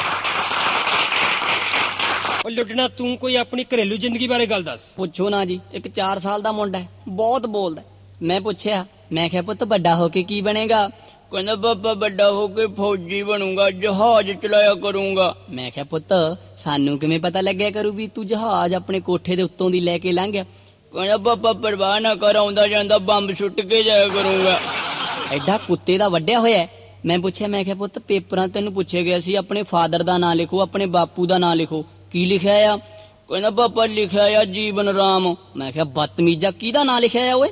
Speaker 2: ਉਹ ਲੁੱਟਣਾ, ਤੂੰ ਕੋਈ ਆਪਣੀ ਘਰੇਲੂ ਜ਼ਿੰਦਗੀ ਬਾਰੇ ਗੱਲ ਦੱਸ।
Speaker 1: ਪੁੱਛੋ ਨਾ ਜੀ। ਇੱਕ 4 ਸਾਲ ਦਾ ਮੁੰਡਾ ਹੈ, ਬਹੁਤ ਬੋਲਦਾ। ਮੈਂ ਪੁੱਛਿਆ, ਮੈਂ ਕਿਹਾ ਪੁੱਤ ਵੱਡਾ ਹੋ ਕੇ ਕੀ ਬਣੇਗਾ? ਕਹਿੰਦਾ ਪਾਪਾ ਵੱਡਾ ਹੋ ਕੇ ਫੌਜੀ ਬਣੂੰਗਾ, ਜਹਾਜ਼ ਚਲਾਇਆ ਕਰੂੰਗਾ। ਮੈਂ ਕਿਹਾ ਪੁੱਤ ਸਾਨੂੰ ਕਿਵੇਂ ਪਤਾ ਲੱਗਿਆ ਕਰੂ ਵੀ ਤੂੰ ਜਹਾਜ਼ ਆਪਣੇ ਕੋਠੇ ਦੇ ਉੱਤੋਂ ਦੀ ਲੈ ਕੇ ਲੰਘ ਗਿਆ? ਕਹਿੰਦਾ ਪਾਪਾ ਪਰਵਾਹ ਨਾ ਕਰ, ਆਉਂਦਾ ਜਾਂਦਾ ਬੰਬ ਸੁੱਟ ਕੇ ਜਾਇਆ ਕਰੂੰਗਾ। ਐਡਾ ਕੁੱਤੇ ਦਾ ਵੱਡਿਆ ਹੋਇਆ। ਮੈਂ ਪੁੱਛਿਆ, ਮੈਂ ਕਿਹਾ ਪੁੱਤ ਪੇਪਰਾਂ ਤੈਨੂੰ ਪੁੱਛਿਆ ਗਿਆ ਸੀ ਆਪਣੇ ਫਾਦਰ ਦਾ ਨਾਂ ਲਿਖੋ, ਆਪਣੇ ਬਾਪੂ ਦਾ ਨਾਂ ਲਿਖੋ, ਕੀ ਲਿਖਿਆ ਆ? ਕਹਿੰਦਾ ਪਾਪਾ ਲਿਖਿਆ ਆ ਜੀਵਨ ਰਾਮ। ਮੈਂ ਕਿਹਾ ਬਦਤਮੀਜ਼ਾ, ਕਿਹਦਾ ਨਾਂ ਲਿਖਿਆ ਆ ਓਏ?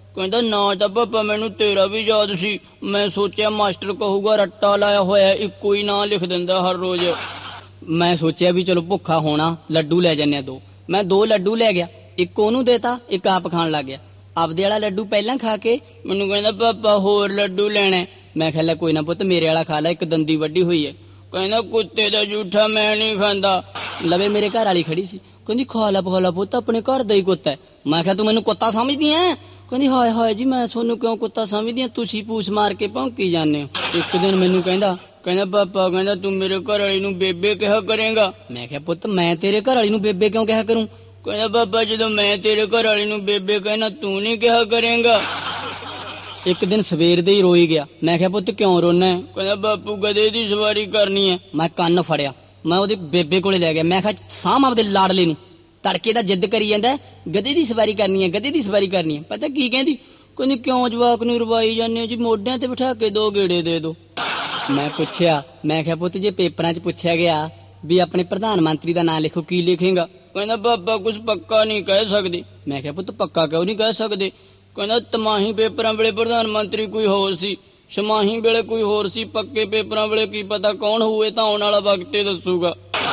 Speaker 1: ਕਹਿੰਦਾ ਨਾ ਤਾਂ ਪਾਪਾ ਮੈਨੂੰ ਤੇਰਾ ਵੀ ਯਾਦ ਸੀ। ਮੈਂ ਸੋਚਿਆ ਮਾਸਟਰ ਕਹੂਗਾ ਰੱਟਾ ਲਾਇਆ ਹੋਇਆ, ਇੱਕੋ ਹੀ ਨਾਂ ਲਿਖ ਦਿੰਦਾ ਹਰ ਰੋਜ਼। ਮੈਂ ਸੋਚਿਆ ਵੀ ਚਲੋ ਭੁੱਖਾ ਹੋਣਾ, ਲੱਡੂ ਲੈ ਜਾਂਦੇ ਆ 2। ਮੈਂ 2 ਲੱਡੂ ਲੈ ਗਿਆ, ਇੱਕ ਉਹਨੂੰ ਦੇਤਾ, ਇੱਕ ਆਪ ਖਾਣ ਲੱਗ ਗਿਆ। ਆਪਦੇ ਵਾਲਾ ਲੱਡੂ ਪਹਿਲਾਂ ਖਾ ਕੇ ਮੈਨੂੰ ਕਹਿੰਦਾ ਪਾਪਾ ਹੋਰ ਲੱਡੂ ਲੈਣਾ। ਮੈਂ ਕਿਹਾ ਲੈ ਕੋਈ ਨਾ ਪੁੱਤ, ਮੇਰੇ ਵਾਲਾ ਖਾ ਲੈ, ਇੱਕ ਦੰਦੀ ਵੱਡੀ ਹੋਈ ਹੈ। ਕਹਿੰਦਾ ਕੁੱਤੇ ਦਾ ਜੂਠਾ ਮੈਂ ਨਹੀਂ ਖਾਂਦਾ। ਲਵੇ ਮੇਰੇ ਘਰ ਵਾਲੀ ਖੜੀ ਸੀ, ਕਹਿੰਦੀ ਖਾ ਲੈ ਪੁੱਤ, ਆਪਣੇ ਘਰ ਦਾ ਹੀ ਕੁੱਤਾ ਹੈ। ਮੈਂ ਕਿਹਾ ਤੂੰ ਮੈਨੂੰ ਕੁੱਤਾ ਸਮਝਦੀ ਐ? ਕਹਿੰਦੀ ਹਾਏ ਹਾਏ ਜੀ, ਮੈਂ ਤੁਹਾਨੂੰ ਕਿਉਂ ਕੁੱਤਾ ਸਮਝਦੀ ਆ, ਤੁਸੀਂ ਪੂਛ ਮਾਰ ਕੇ ਭੌਂਕੀ ਜਾਂਦੇ ਹੋ। ਇੱਕ ਦਿਨ ਮੈਨੂੰ ਕਹਿੰਦਾ ਪਾਪਾ ਕਹਿੰਦਾ ਤੂੰ ਮੇਰੇ ਘਰ ਵਾਲੀ ਨੂੰ ਬੇਬੇ ਕਿਹਾ ਕਰੇਗਾ। ਮੈਂ ਕਿਹਾ ਪੁੱਤ ਮੈਂ ਤੇਰੇ ਘਰ ਵਾਲੀ ਨੂੰ ਬੇਬੇ ਕਿਉਂ ਕਿਹਾ ਕਰੂੰ? ਕਹਿੰਦਾ ਪਾਪਾ ਜਦੋਂ ਮੈਂ ਤੇਰੇ ਘਰ ਵਾਲੀ ਨੂੰ ਬੇਬੇ ਕਹਿਣਾ ਤੂੰ ਨਹੀਂ ਕਿਹਾ ਕਰੇਗਾ। ਇੱਕ ਦਿਨ ਸਵੇਰ ਦੇ ਹੀ ਰੋਈ ਗਿਆ। ਮੈਂ ਕਿਹਾ ਪੁੱਤ ਕਿਉਂ ਰੋਣਾ? ਕਹਿੰਦਾ ਬਾਪੂ ਗਧੇ ਦੀ ਸਵਾਰੀ ਕਰਨੀ ਹੈ। ਮੈਂ ਕੰਨ ਫੜਿਆ, ਮੈਂ ਉਹਦੇ ਬੇਬੇ ਕੋਲੇ ਲੈ ਗਿਆ। ਮੈਂ ਕਿਹਾ ਸਾਂਭ ਆਪਦੇ ਲਾਡਲੇ ਨੂੰ, ਤੜਕੇ ਦਾ ਜਿੱਦ ਕਰੀ ਜਾਂਦਾ ਗਧੇ ਦੀ ਸਵਾਰੀ ਕਰਨੀ ਹੈ, ਗਧੇ ਦੀ ਸਵਾਰੀ ਕਰਨੀ ਹੈ। ਪਤਾ ਕੀ ਕਹਿੰਦੀ? ਕਹਿੰਦੀ ਕਿਉਂ ਜਵਾਕ ਨੂੰ ਰਵਾਈ ਜਾਂਦੇ ਹੋ ਜੀ, ਮੋਢਿਆਂ ਤੇ ਬਿਠਾ ਕੇ 2 ਗੇੜੇ ਦੇ ਦੋ। ਮੈਂ ਪੁੱਛਿਆ, ਮੈਂ ਕਿਹਾ ਪੁੱਤ ਜੇ ਪੇਪਰਾਂ 'ਚ ਪੁੱਛਿਆ ਗਿਆ ਵੀ ਆਪਣੇ ਪ੍ਰਧਾਨ ਮੰਤਰੀ ਦਾ ਨਾਂ ਲਿਖੋ, ਕੀ ਲਿਖੇਗਾ? ਕਹਿੰਦਾ ਪਾਪਾ ਕੁਝ ਪੱਕਾ ਨਹੀਂ ਕਹਿ ਸਕਦੇ। ਮੈਂ ਕਿਹਾ ਪੁੱਤ ਪੱਕਾ ਕਿਉਂ ਨਹੀਂ ਕਹਿ ਸਕਦੇ? ਕਹਿੰਦਾ ਤਿਮਾਹੀ ਪੇਪਰਾਂ ਵੇਲੇ ਪ੍ਰਧਾਨ ਮੰਤਰੀ ਕੋਈ ਹੋਰ ਸੀ, ਛਮਾਹੀ ਵੇਲੇ ਕੋਈ ਹੋਰ ਸੀ, ਪੱਕੇ ਪੇਪਰਾਂ ਵੇਲੇ ਕੀ ਪਤਾ ਕੌਣ ਹੋਵੇ, ਤਾਂ ਆਉਣ ਵਾਲਾ ਵਕਤ ਹੀ ਦੱਸੂਗਾ।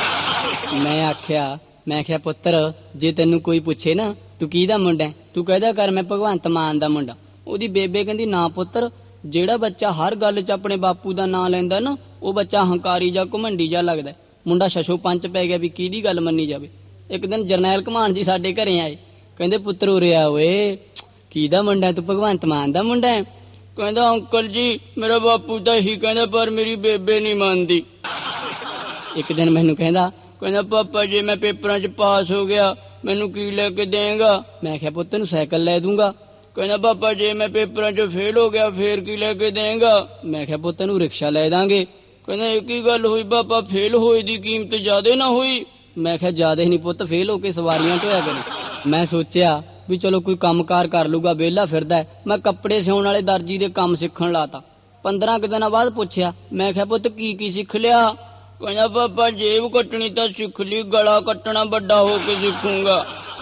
Speaker 1: ਮੈਂ ਕਿਹਾ ਪੁੱਤਰ ਜੇ ਤੈਨੂੰ ਕੋਈ ਪੁੱਛੇ ਨਾ ਤੂੰ ਕਿਹਦਾ ਮੁੰਡਾ, ਤੂੰ ਕਹਿਦਾ ਕਰ ਮੈਂ ਭਗਵੰਤ ਮਾਨ ਦਾ ਮੁੰਡਾ। ਉਹਦੀ ਬੇਬੇ ਕਹਿੰਦੀ ਨਾ ਪੁੱਤਰ, ਜਿਹੜਾ ਬੱਚਾ ਹਰ ਗੱਲ 'ਚ ਆਪਣੇ ਬਾਪੂ ਦਾ ਨਾਂ ਲੈਂਦਾ ਨਾ, ਉਹ ਬੱਚਾ ਹੰਕਾਰੀ ਜਾਂ ਘਮੰਡੀ ਜਾਂ ਲੱਗਦਾ। ਮੁੰਡਾ ਸ਼ਸ਼ੋ ਪੰਚ ਪੈ ਗਿਆ ਵੀ ਕਿਹਦੀ ਗੱਲ ਮੰਨੀ ਜਾਵੇ। ਇੱਕ ਦਿਨ ਜਰਨੈਲ ਘਮਾਨ ਜੀ ਸਾਡੇ ਘਰੇ ਆਏ, ਕਹਿੰਦੇ ਪੁੱਤਰ ਉਰੇ ਆ ਓਏ, ਕਿਹਦਾ ਮੁੰਡਾ ਤੂੰ? ਭਗਵੰਤ ਮਾਨ ਦਾ ਮੁੰਡਾ ਹੈ। ਕਹਿੰਦਾ ਅੰਕਲ ਜੀ ਮੇਰਾ ਬਾਪੂ ਤਾਂ ਹੀ ਕਹਿੰਦਾ, ਪਰ ਮੇਰੀ ਬੇਬੇ ਨਹੀਂ ਮੰਨਦੀ। ਇੱਕ ਦਿਨ ਮੈਨੂੰ ਕਹਿੰਦਾ ਪਾਪਾ ਜੇ ਮੈਂ ਪੇਪਰਾਂ 'ਚ ਪਾਸ ਹੋ ਗਿਆ ਮੈਨੂੰ ਕੀ ਲੈ ਕੇ ਦੇਂਗਾ? ਮੈਂ ਕਿਹਾ ਪੁੱਤ ਨੂੰ ਸਾਈਕਲ ਲੈ ਦੂੰਗਾ। ਕਹਿੰਦਾ ਪਾਪਾ ਜੇ ਮੈਂ ਪੇਪਰਾਂ 'ਚ ਫੇਲ ਹੋ ਗਿਆ ਫੇਰ ਕੀ ਲੈ ਕੇ ਦੇਂਗਾ? ਮੈਂ ਕਿਹਾ ਪੁੱਤ ਨੂੰ ਰਿਕਸ਼ਾ ਲੈ ਦਾਂਗੇ। ਕਹਿੰਦਾ ਇਹ ਕੀ ਗੱਲ ਹੋਈ ਪਾਪਾ, ਫੇਲ ਹੋਏ ਦੀ ਕੀਮਤ ਜ਼ਿਆਦਾ ਨਾ ਹੋਈ? ਮੈਂ ਕਿਹਾ ਜ਼ਿਆਦਾ ਹੀ ਨਹੀਂ ਪੁੱਤ, ਫੇਲ ਹੋ ਕੇ ਸਵਾਰੀਆਂ ਢੋਇਆ ਕਰੇ। ਮੈਂ ਸੋਚਿਆ ਵੀ ਚਲੋ ਕੋਈ ਕੰਮਕਾਰ ਕਰ ਲੂਗਾ, ਵਿਹਲਾ ਫਿਰਦਾ। ਮੈਂ ਕੱਪੜੇ ਸਿਉਣ ਵਾਲੇ ਦਰਜੀ ਦੇ ਕੰਮ ਸਿੱਖਣ ਲਾਤਾ। 15 ਕੁ ਦਿਨਾਂ ਬਾਅਦ ਪੁੱਛਿਆ, ਮੈਂ ਕਿਹਾ ਪੁੱਤ ਕੀ ਸਿੱਖ ਲਿਆ? ਕਹਿੰਦਾ ਪਾਪਾ ਜੇਬ ਕੱਟਣੀ ਤਾਂ ਸਿੱਖ ਲਈ, ਗਲਾ ਕੱਟਣਾ ਵੱਡਾ ਹੋ ਕੇ ਸਿੱਖੂੰਗਾ।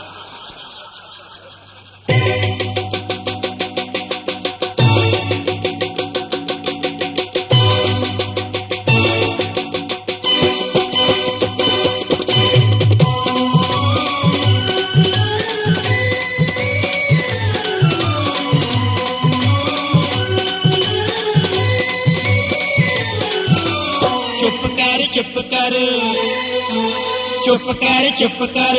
Speaker 2: ਚੁੱਪ ਕਰ ਚੁੱਪ ਕਰ ਚੁੱਪ ਕਰ।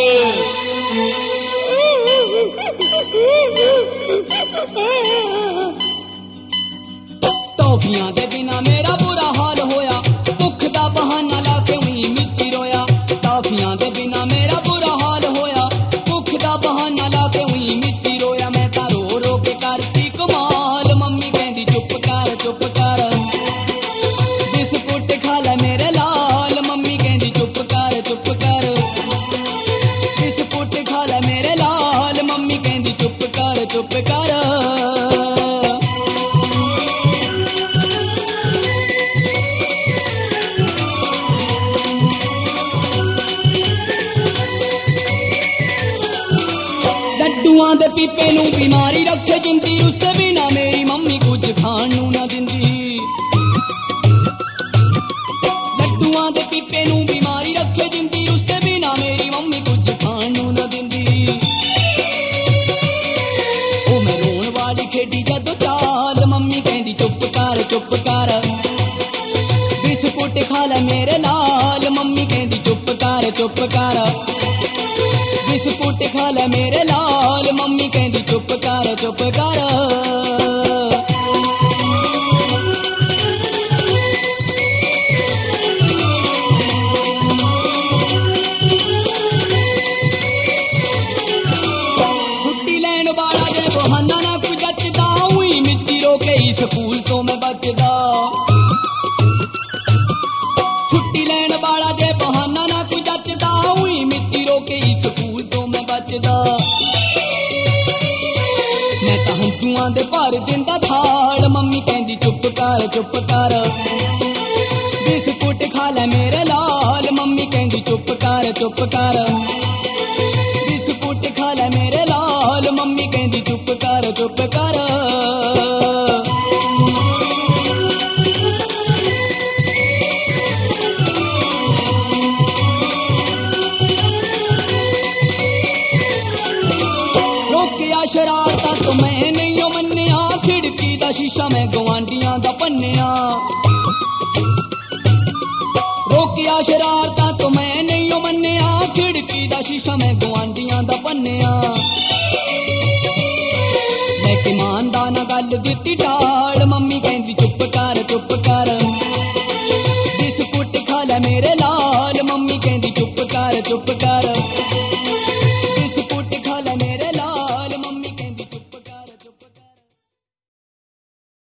Speaker 3: ਟੌਫੀਆਂ ਦੇ ਬਿਨਾ ਮੇਰਾ ਬੁਰਾ ਹਾਲ ਹੋਇਆ, ਭੁੱਖ ਦਾ ਬਹਾਨਾ ਲਾ ਕੇ ਉਹੀ ਮਿੱਟੀ ਰੋਇਆ। ਟੌਫੀਆਂ ਦੇ ਬਿਨਾ ਮੇਰਾ ਬੁਰਾ ਹਾਲ ਹੋਇਆ, ਭੁੱਖ ਦਾ ਬਹਾਨਾ ਲਾ ਕੇ ਉਹੀ ਮਿੱਟੀ ਰੋਇਆ। ਮੈਂ ਤਾਂ ਰੋ ਰੋ ਕੇ ਕਰਤੀ ਕਮਾਲ, ਮੰਮੀ ਕਹਿੰਦੀ ਚੁੱਪ ਕਰ ਚੁੱਪ ਕਰ, ਬਿਸਕੁਟ ਖਾ ਲੈ ਮੇਰੇ ਲਾਲ। ਮੰਮੀ ਕਹਿੰਦੀ ਚੁੱਪ ਕਰ ਚੁੱਪ ਕਰ, ਬਿਸਕੁਟ ਖਾ ਲੈ ਮੇਰੇ ਲਾਲ। ਮੰਮੀ ਕਹਿੰਦੀ ਚੁੱਪ ਕਰ ਚੁੱਪ ਕਰ। ਲੱਡੂਆਂ ਦੇ ਪੀਪੇ ਨੂੰ ਬਿਮਾਰੀ ਰੱਖੇ ਜਿੰਦੀ, ਰੁੱਸੇ ਬਿਨਾ ਮੇਰੀ ਮੰਮੀ ਕੁਝ ਖਾਣ ਨੂੰ ਨਾ ਦਿੰਦੀ। ਲੱਡੂਆਂ ਦੇ ਪੀਪੇ ਨੂੰ ਬਿਮਾਰੀ ਰੱਖੇ ਜਿੰਦੀ, ਰੁੱਸੇ ਬਿਨਾ ਮੇਰੀ ਮੰਮੀ ਕੁਝ ਖਾਣ ਨੂੰ ਨਾ ਦਿੰਦੀ। ਉਹ ਮੈਂ ਰੋਣ ਵਾਲੀ ਖੇਡੀ ਜਦੋਂ ਚਾਲ, ਮੰਮੀ ਕਹਿੰਦੀ ਚੁੱਪ ਕਰ ਚੁੱਪ ਕਰ, ਬਿਸਕੁਟ ਖਾ ਲੈ ਮੇਰੇ ਲਾਲ। ਮੰਮੀ ਕਹਿੰਦੀ ਚੁੱਪ ਕਰ ਚੁੱਪ ਕਰ, ਬਿਸਕੁਟ ਖਾ ਲੈ ਮੇਰੇ ਲਾਲ। ਮੰਮੀ ਕਹਿੰਦੀ ਚੁੱਪ ਕਰ ਚੁੱਪ ਕਰ। ਛੁੱਟੀ ਲੈਣ ਵਾਲਾ ਜੇ ਬਹਾਨਾ ਨਾ ਕੋਈ ਜੱਚਦਾ, ਉਹੀ ਮਿੱਟੀ ਰੋ ਕੇ ਹੀ ਸਕੂਲ ਤੋਂ ਮੈਂ ਬਚਦਾ। ਛੁੱਟੀ ਲੈਣ ਵਾਲਾ ਜੇ ਬਹਾਨਾ ਨਾ ਕੋਈ ਜੱਚਦਾ, ਉਹੀ ਮਿੱਟੀ ਰੋ ਕੇ ਹੀ ਸਕੂਲ ਤੋਂ ਮੈਂ ਬਚਦਾ। ਮੈਂ ਤਾਂ ਹੰਝੂਆਂ ਦੇ ਭਰ ਦਿੰਦਾ ਥਾਲ, ਮੰਮੀ ਕਹਿੰਦੀ ਚੁੱਪ ਕਰ ਚੁੱਪ ਕਰ, ਬਿਸਕੁਟ ਖਾ ਲੈ ਮੇਰੇ ਲਾਲ। ਮੰਮੀ ਕਹਿੰਦੀ ਚੁੱਪ ਕਰ ਚੁੱਪ ਕਰ, ਬਿਸਕੁਟ ਖਾ ਲੈ ਮੇਰੇ ਲਾਲ। ਮੰਮੀ ਕਹਿੰਦੀ ਚੁੱਪ ਕਰ ਚੁੱਪ ਕਰ। दा शीशा मैं गवांडियां दा भन्निया रोकिया शरारता तो मैं नहीं ओ मन्निया खिड़की दा शीशा मैं गवांडियां दा भन्निया मैं कि मानदा ना गल दित्ती टाल मम्मी कहंदी चुप कर बिस्कुट खा ले मेरे लाल मम्मी कहंदी चुप कर